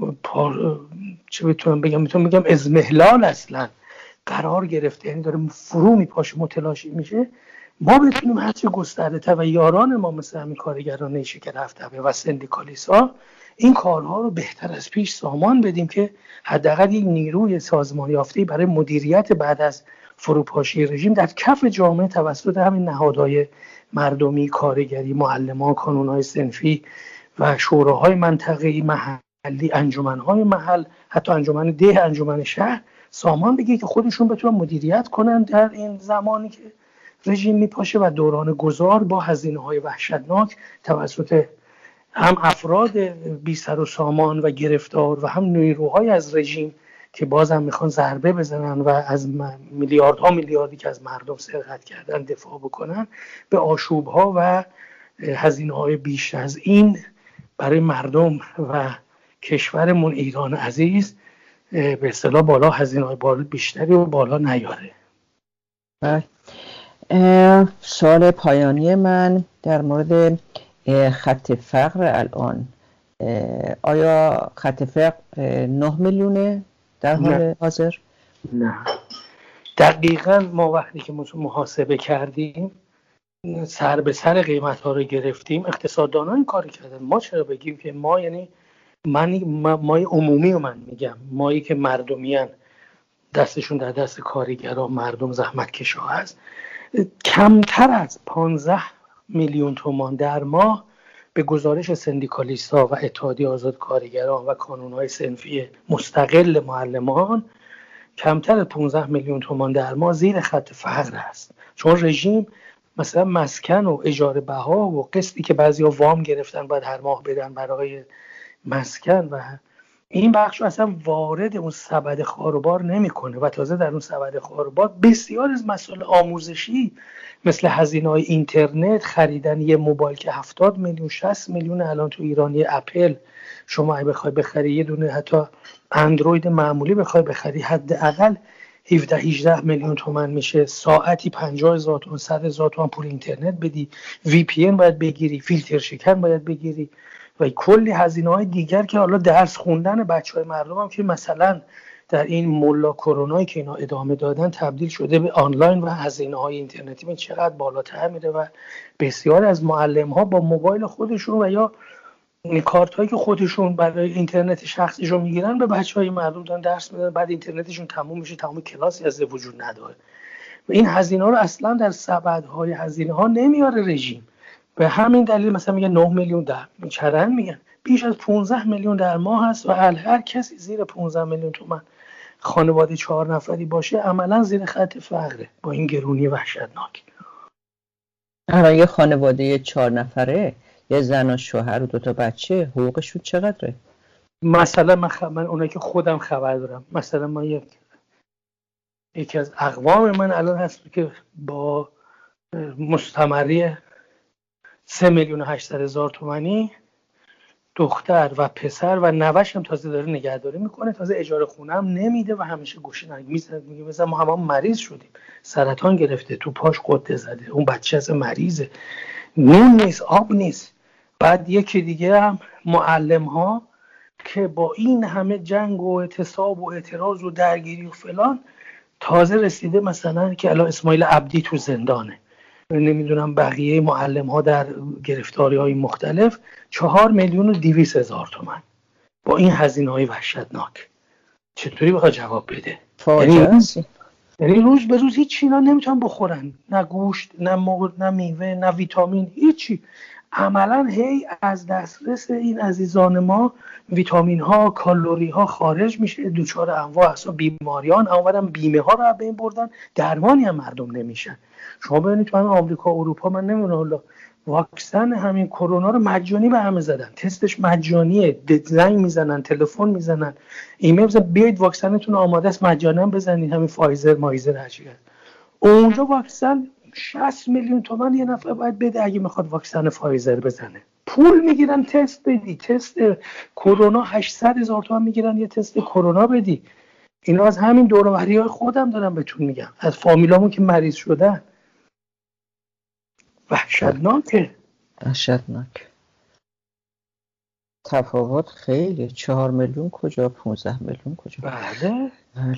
چه بتونم بگم میتونم بگم اضمحلال اصلا قرار گرفته، یعنی داره فرو میپاشه، متلاشی میشه، ما بتونیم هرچه گسترده تر و یاران ما مثل همین کارگران نیشکر هفت تپه و سندیکالیست‌ها این کارها رو بهتر از پیش سامان بدیم که حداقل یک نیروی سازمان یافته‌ای برای مدیریت بعد از فروپاشی رژیم در کف جامعه توسط همین نهادهای مردمی، کارگری، معلمان، کانون‌های صنفی و شوراهای منطقه‌ای، محلی، انجمن‌های محل، حتی انجمن ده، انجمن شهر سامان بگیره که خودشون بتونن مدیریت کنن در این زمانی که رژیم میپاشه و دوران گذار با هزینه‌های وحشتناک توسط هم افراد بی سر و سامان و گرفتار و هم نیروهای از رژیم که بازم میخوان ضربه بزنن و از میلیاردها میلیاردی که از مردم سرقت کردن دفاع بکنن، به آشوب‌ها و هزینه‌های بیش از این برای مردم و کشورمون ایران عزیز به اصطلاح بالا هزینه‌های بالا بیشتری و بالا نیاره. سوال پایانی من در مورد خط فقر الان، آیا خط فقر نه میلیونه در حال نه. حاضر؟ نه دقیقاً ما وقتی که محاسبه کردیم سر به سر قیمت ها رو گرفتیم، اقتصاددان ها این کاری کردن. ما چرا بگیم که ما، یعنی من مای عمومی رو من میگم، مایی که مردمیان دستشون در دست کارگران مردم زحمتکشا هست، کمتر از پانزده میلیون تومان در ماه به گزارش سندیکالیست‌ها و اتحادیه آزاد کارگران و کانون‌های صنفی مستقل معلمان، کمتر از پانزده میلیون تومان در ماه زیر خط فقر است. چون رژیم مثلا مسکن و اجاره بها و قسطی که بعضیا وام گرفتن باید هر ماه بدن برای مسکن و این بخش اصلا وارد اون سبد خاروبار نمیکنه و تازه در اون سبد خاروبار بسیار از مسائل آموزشی مثل هزینه‌های اینترنت، خریدن یه موبایل که هفتاد میلیون شصت میلیون الان تو ایرانی اپل، شما اگه بخوای بخری یه دونه حتی اندروید معمولی بخوای بخری حداقل هفده هجده میلیون تومان میشه، ساعتی پنجاه هزار تومان صد هزار تومان پول اینترنت بدی، وی پی ان باید بگیری، فیلتر شکن باید بگیری و کلی هزینه‌های دیگر که حالا درس خوندن بچه‌های مردم هم که مثلا در این ملا کرونایی که اینا ادامه دادن تبدیل شده به آنلاین و هزینه‌های اینترنتی این چقدر بالاتر میره و بسیار از معلم‌ها با موبایل خودشون و یا این کارت هایی که خودشون برای اینترنت شخصیشون میگیرن به بچهای مردم دارن درس میدن، بعد اینترنتشون تموم میشه، تمام کلاسی از وجود نداره و این هزینه رو اصلا در سبدهای هزینه ها نمیاره رژیم. به همین دلیل مثلا میگن نه میلیون در چرند میگن بیش از پانزده میلیون در ماه هست و هر کسی زیر پانزده میلیون تومان خانواده چهار نفری باشه عملا زیر خط فقره با این گرونی وحشتناک. الان یه خانواده چهار نفره، یه زن و شوهر و دو تا بچه، حقوقشون چقدره؟ مثلا من, خ... من اونایی که خودم خبر دارم، مثلا ما یک یکی از اقوام من الان هست که با مستمری سه میلیون و هشتصد هزار تومانی دختر و پسر و نوش هم تازه داره نگهداری میکنه، تازه اجاره خونه هم نمیده و همیشه گوشه نگه میزنه، میگه مثلا ما همه مریض شدیم، سرطان گرفته، تو پاش قده زده، اون بچه از مریضه، نون نیست، آب نیست. بعد یکی دیگه هم معلم ها که با این همه جنگ و اعتصاب و اعتراض و درگیری و فلان تازه رسیده مثلا که الان اسماعیل عبدی تو زندانه، نمیدونم بقیه معلم ها در گرفتاری های مختلف، چهار میلیون و دویست هزار تومن با این هزینه های وحشتناک چطوری بخواد جواب بده؟ یعنی یعنی روز به روز هیچ اینا نمیتونن بخورن، نه گوشت، نه مرغ، نه میوه، نه ویتامین، هیچی. عملا هی از دسترس این عزیزان ما ویتامین ها، کالری ها خارج میشه، دوچار انواع اصلا بیماریان، اونورم بیمه ها رو از بین بردن، درمانی هم مردم نمیشن. شما ببینید تو همین آمریکا و اروپا، من نمیدونم حالا واکسن همین کرونا رو مجانی به همه زدن، تستش مجانیه، زنگ میزنن، تلفن میزنن، ایمیل میزنن بیاید واکسنتون آماده است مجانا بزنید، همین فایزر مایزر هر چی هست. اونجا واکسن شصت میلیون تومان یه نفر باید بده اگه میخواد واکسن فایزر بزنه، پول میگیرن تست بدی، تست کرونا هشتصد هزار تومان میگیرن یه تست کرونا بدی. اینا از همین دور و بریای خودم دارم بهتون میگم، از فامیلامون که مریض شدن. وحشتناکه، وحشتناک. تفاوت خیلی، چهار میلیون کجا، پونزده میلیون کجا. بله بله.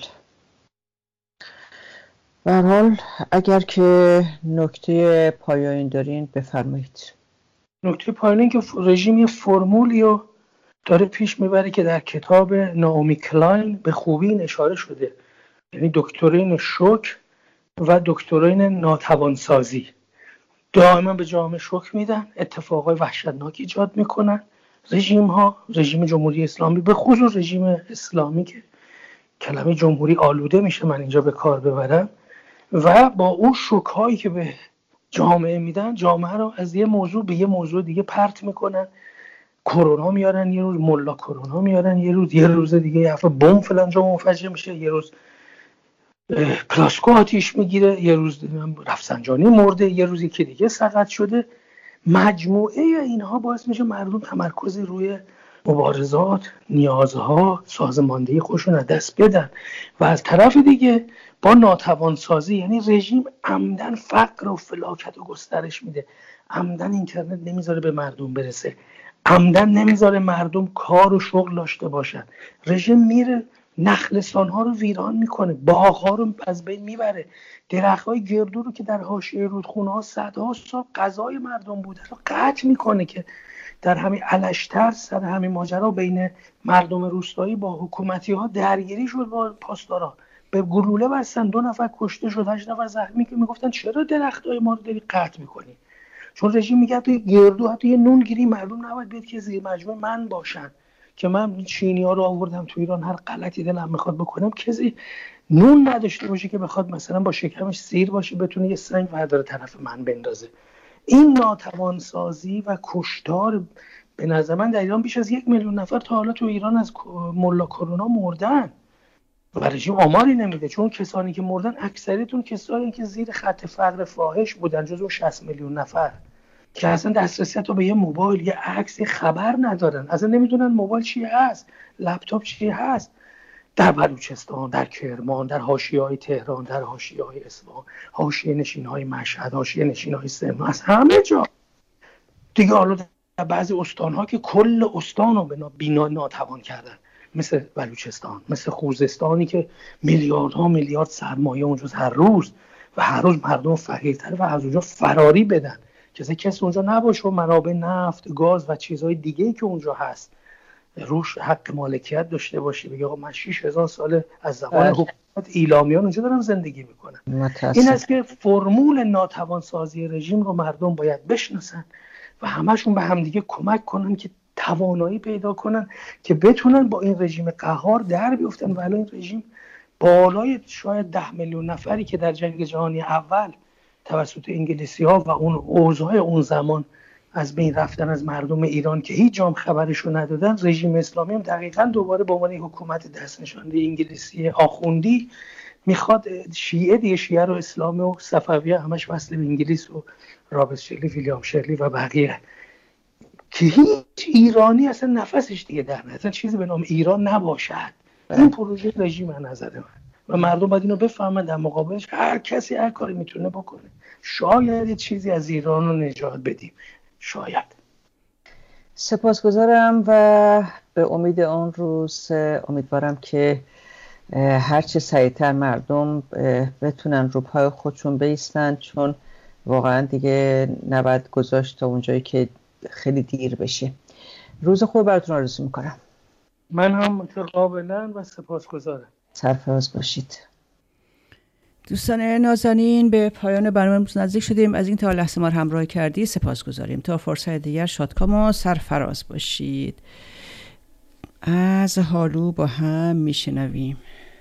به هر حال اگر که نکته پایانی دارین بفرمایید. نکته پایانی که رژیم یه فرمولی رو داره پیش میبره که در کتاب نائومی کلاین به خوبی اشاره شده، یعنی دکترین شوک و دکترین ناتوانسازی. دائما به جامعه شوک میدن، اتفاقای وحشتناک ایجاد میکنن، رژیم ها، رژیم جمهوری اسلامی به خصوص رژیم اسلامی که کلمه جمهوری آلوده میشه من اینجا به کار ببرم، و با اون شوک هایی که به جامعه میدن جامعه رو از یه موضوع به یه موضوع دیگه پرت میکنن. کرونا میارن یه روز، ملا کرونا میارن یه روز، یه روز دیگه یه هفته بمب فلان جا منفجر میشه، یه روز پلاسکو آتیش میگیره، یه روز رفسنجانی مرده، یه روزی که دیگه سقط شده. مجموعه اینها باعث میشه مردم تمرکزی روی مبارزات، نیازها، سازماندهی خودشون از دست بدن و از طرف دیگه با ناتوانسازی، یعنی رژیم عمدن فقر و فلاکت و گسترش میده، عمدن اینترنت نمیذاره به مردم برسه، عمدن نمیذاره مردم کار و شغل داشته باشن. رژیم میره نخلستان ها رو ویران میکنه، باغ ها رو از بین میبره، درخت های گردو رو که در حاشیه رودخونه ها صدها سال غذای مردم بوده رو قطع میکنه که در همین الشتر سر همین ماجرا بین مردم روستایی با حکومتی ها درگیری شد، با پاسداران به گلوله بستن، دو نفر کشته شد، هشت نفر زخمی، که میگفتن چرا درخت های ما رو داری قطع میکنی؟ چون رژیم میگه تو گردو حتی یه نون گیری مردم نباید بیاد که زیر مجموعه من باشن، که من چینی ها رو آوردم تو ایران هر غلطی دلم میخواد بکنم، کسی نون نداشته باشه که بخواد مثلا با شکمش سیر باشه بتونه یه سنگ ورداره طرف من بندازه. این ناتوانسازی و کشتار به نظر من در ایران بیش از یک میلیون نفر تا حالا تو ایران از ملا کرونا مردن و رژیم آماری نمیده، چون کسانی که مردن اکثریتون کسانی که زیر خط فقر فاحش بودن، جزو شصت میلیون نفر که اصلا دسترسی تا به یه موبایل، یه عکس، خبر ندارن، اصلا نمیدونن موبایل چی هست، لپتاپ چی هست. در بلوچستان، در کرمان، در حاشیه‌های تهران، در حاشیه‌های اصفهان، حاشیه نشین‌های مشهد، حاشیه نشین‌های سمنان، از همه جا دیگه. حالا در بعضی استان‌ها که کل استان رو به بینا ناتوان کردن، مثل بلوچستان، مثل خوزستانی که میلیاردها میلیارد سرمایه اونجاست هر روز و هر روز مردم فقیرتر و از اونجا فراری بدن که کسی اونجا نباشه و منابع نفت، گاز و چیزهای دیگه‌ای که اونجا هست روش حق مالکیت داشته باشه. بگه آقا من شش هزار سال از زمان حکومت ایلامیان اونجا دارم زندگی میکنم. این است که فرمول ناتوان سازی رژیم رو مردم باید بشناسن و همشون به همدیگه کمک کنن که توانایی پیدا کنن که بتونن با این رژیم قهار در بیفتن. ولی این رژیم بالای شاید ده میلیون نفری که در جنگ جهانی اول توسط انگلیسی‌ها و اون اوضاع اون زمان از بین رفتن از مردم ایران که هیچ جام خبرشو ندادن، رژیم اسلامی هم دقیقاً دوباره به عنوان حکومت دست نشانده انگلیسی آخوندی میخواد شیعه دیگه، شیعه رو اسلامی و صفویه همش وصل به انگلیس و رابرت شرلی، ویلیام شرلی و بقیه، که هیچ ایرانی اصلا نفسش دیگه در نه، اصلا چیزی به نام ایران نباشد. این پروژه رژیم از نظر من و مردم باید اینو بفهمن، در مقابلش هر کسی هر کاری میتونه بکنه. شاید چیزی از ایران رو نجات بدیم، شاید. سپاسگزارم و به امید آن روز امیدوارم که هرچه سریعتر مردم بتونن رو پای خودشون بایستن، چون واقعا دیگه نباید گذاشت تا اونجایی که خیلی دیر بشه. روز خوب براتون آرزو میکنم. من هم متقابلا و سپاسگزارم. سرفراز باشید. دوستان نازنین، به پایان برنامه نزدیک شدیم. از این تا لحظه ما همراه کردی سپاسگزاریم. تا فرصت دیگر شادکام و سرفراز باشید. از حالو با هم میشنویم.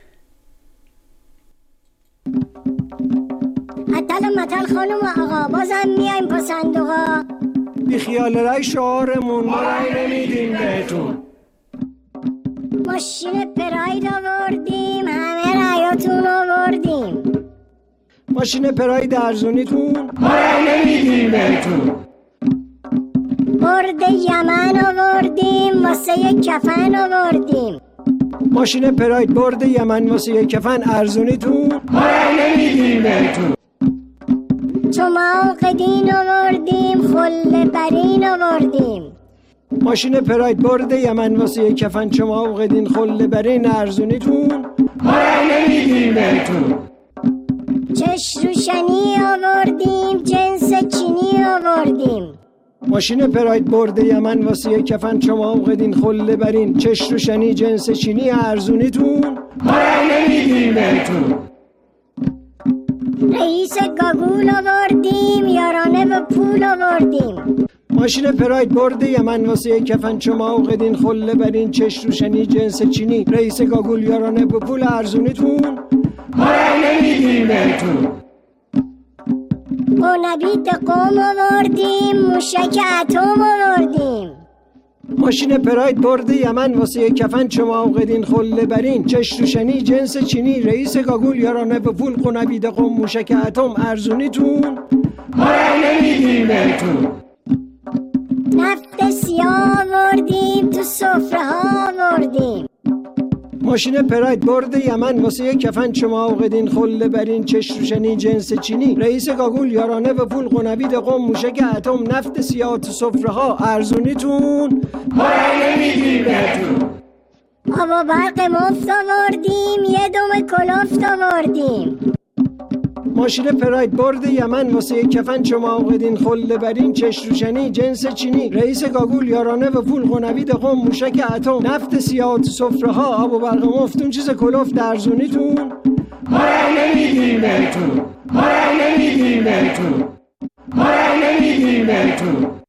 اتل و متل خانم و آقا، بازم میایم پا صندوقا. بی خیال رای شعارمون ما رای نمیدیم بهتون. ماشین پراید آوردیم، همه رایاتون آوردیم. ماشین پراید ارزونیتون ما رای نمیدیم بهتون. برد یمن آوردیم، واسه یک کفن آوردیم. ماشین پراید برد یمن واسه یک کفن ارزونیتون ما رای نمیدیم بهتون. چماق دین آوردیم، خل برین آوردیم. ماشین پراید برد یمن واسه یک کفن چماق دین خل برین ارزونیتون ما رای نمیدیم بهتون. چش روشنی آوردیم، جنس چینی آوردیم. ماشین پراید برد یمن واسه یک کفن چماق دین خل برین چش روشنی جنس چینی ارزونیتون ما رای نمیدیم بهتون. رئیس گاگول آوردیم، یارانه و پول آوردیم. ماشین پراید برد یمن واسه یک کفن چماق دین خله برین چش روشنی جنس چینی رئیس گاگول یارانه و پول ارزونیتون ما رای نمیدیم بهتون. با نبید قوم آوردیم، موشک اتم آوردیم. ماشین پراید برد یمن واسه یک کفن چماق دین خله برین چش روشنی جنس چینی رئیس گاگول یارانه و پول قنبید قوم موشک اتم ارزونیتون ما رای نمیدیم بهتون. نفت سیاه آوردیم، تو سفره ها آوردیم. ماشین پراید برد یمن واسه یک کفن چماق دین خله برین چش روشنی جنس چینی رئیس گاگول یارانه و پول قنبید قوم موشک اتم نفت سیاه تو سفره ها ارزونیتون ما رای نمیدیم بهتون. آب و برق مفت آوردیم، یه دم کلافت آوردیم. ماشین پراید برد یمن واسه یک کفن چماق دین خله برین چش روشنی جنس چینی رئیس گاگول یارانه و پول قنبید قوم موشک اتم نفت سیاه تو سفره ها آب و برق مفت اون چیز کلافت ارزونیتون ما رای نمیدیم بهتون. ما رای نمیدیم بهتون. ما رای نمیدیم بهتون.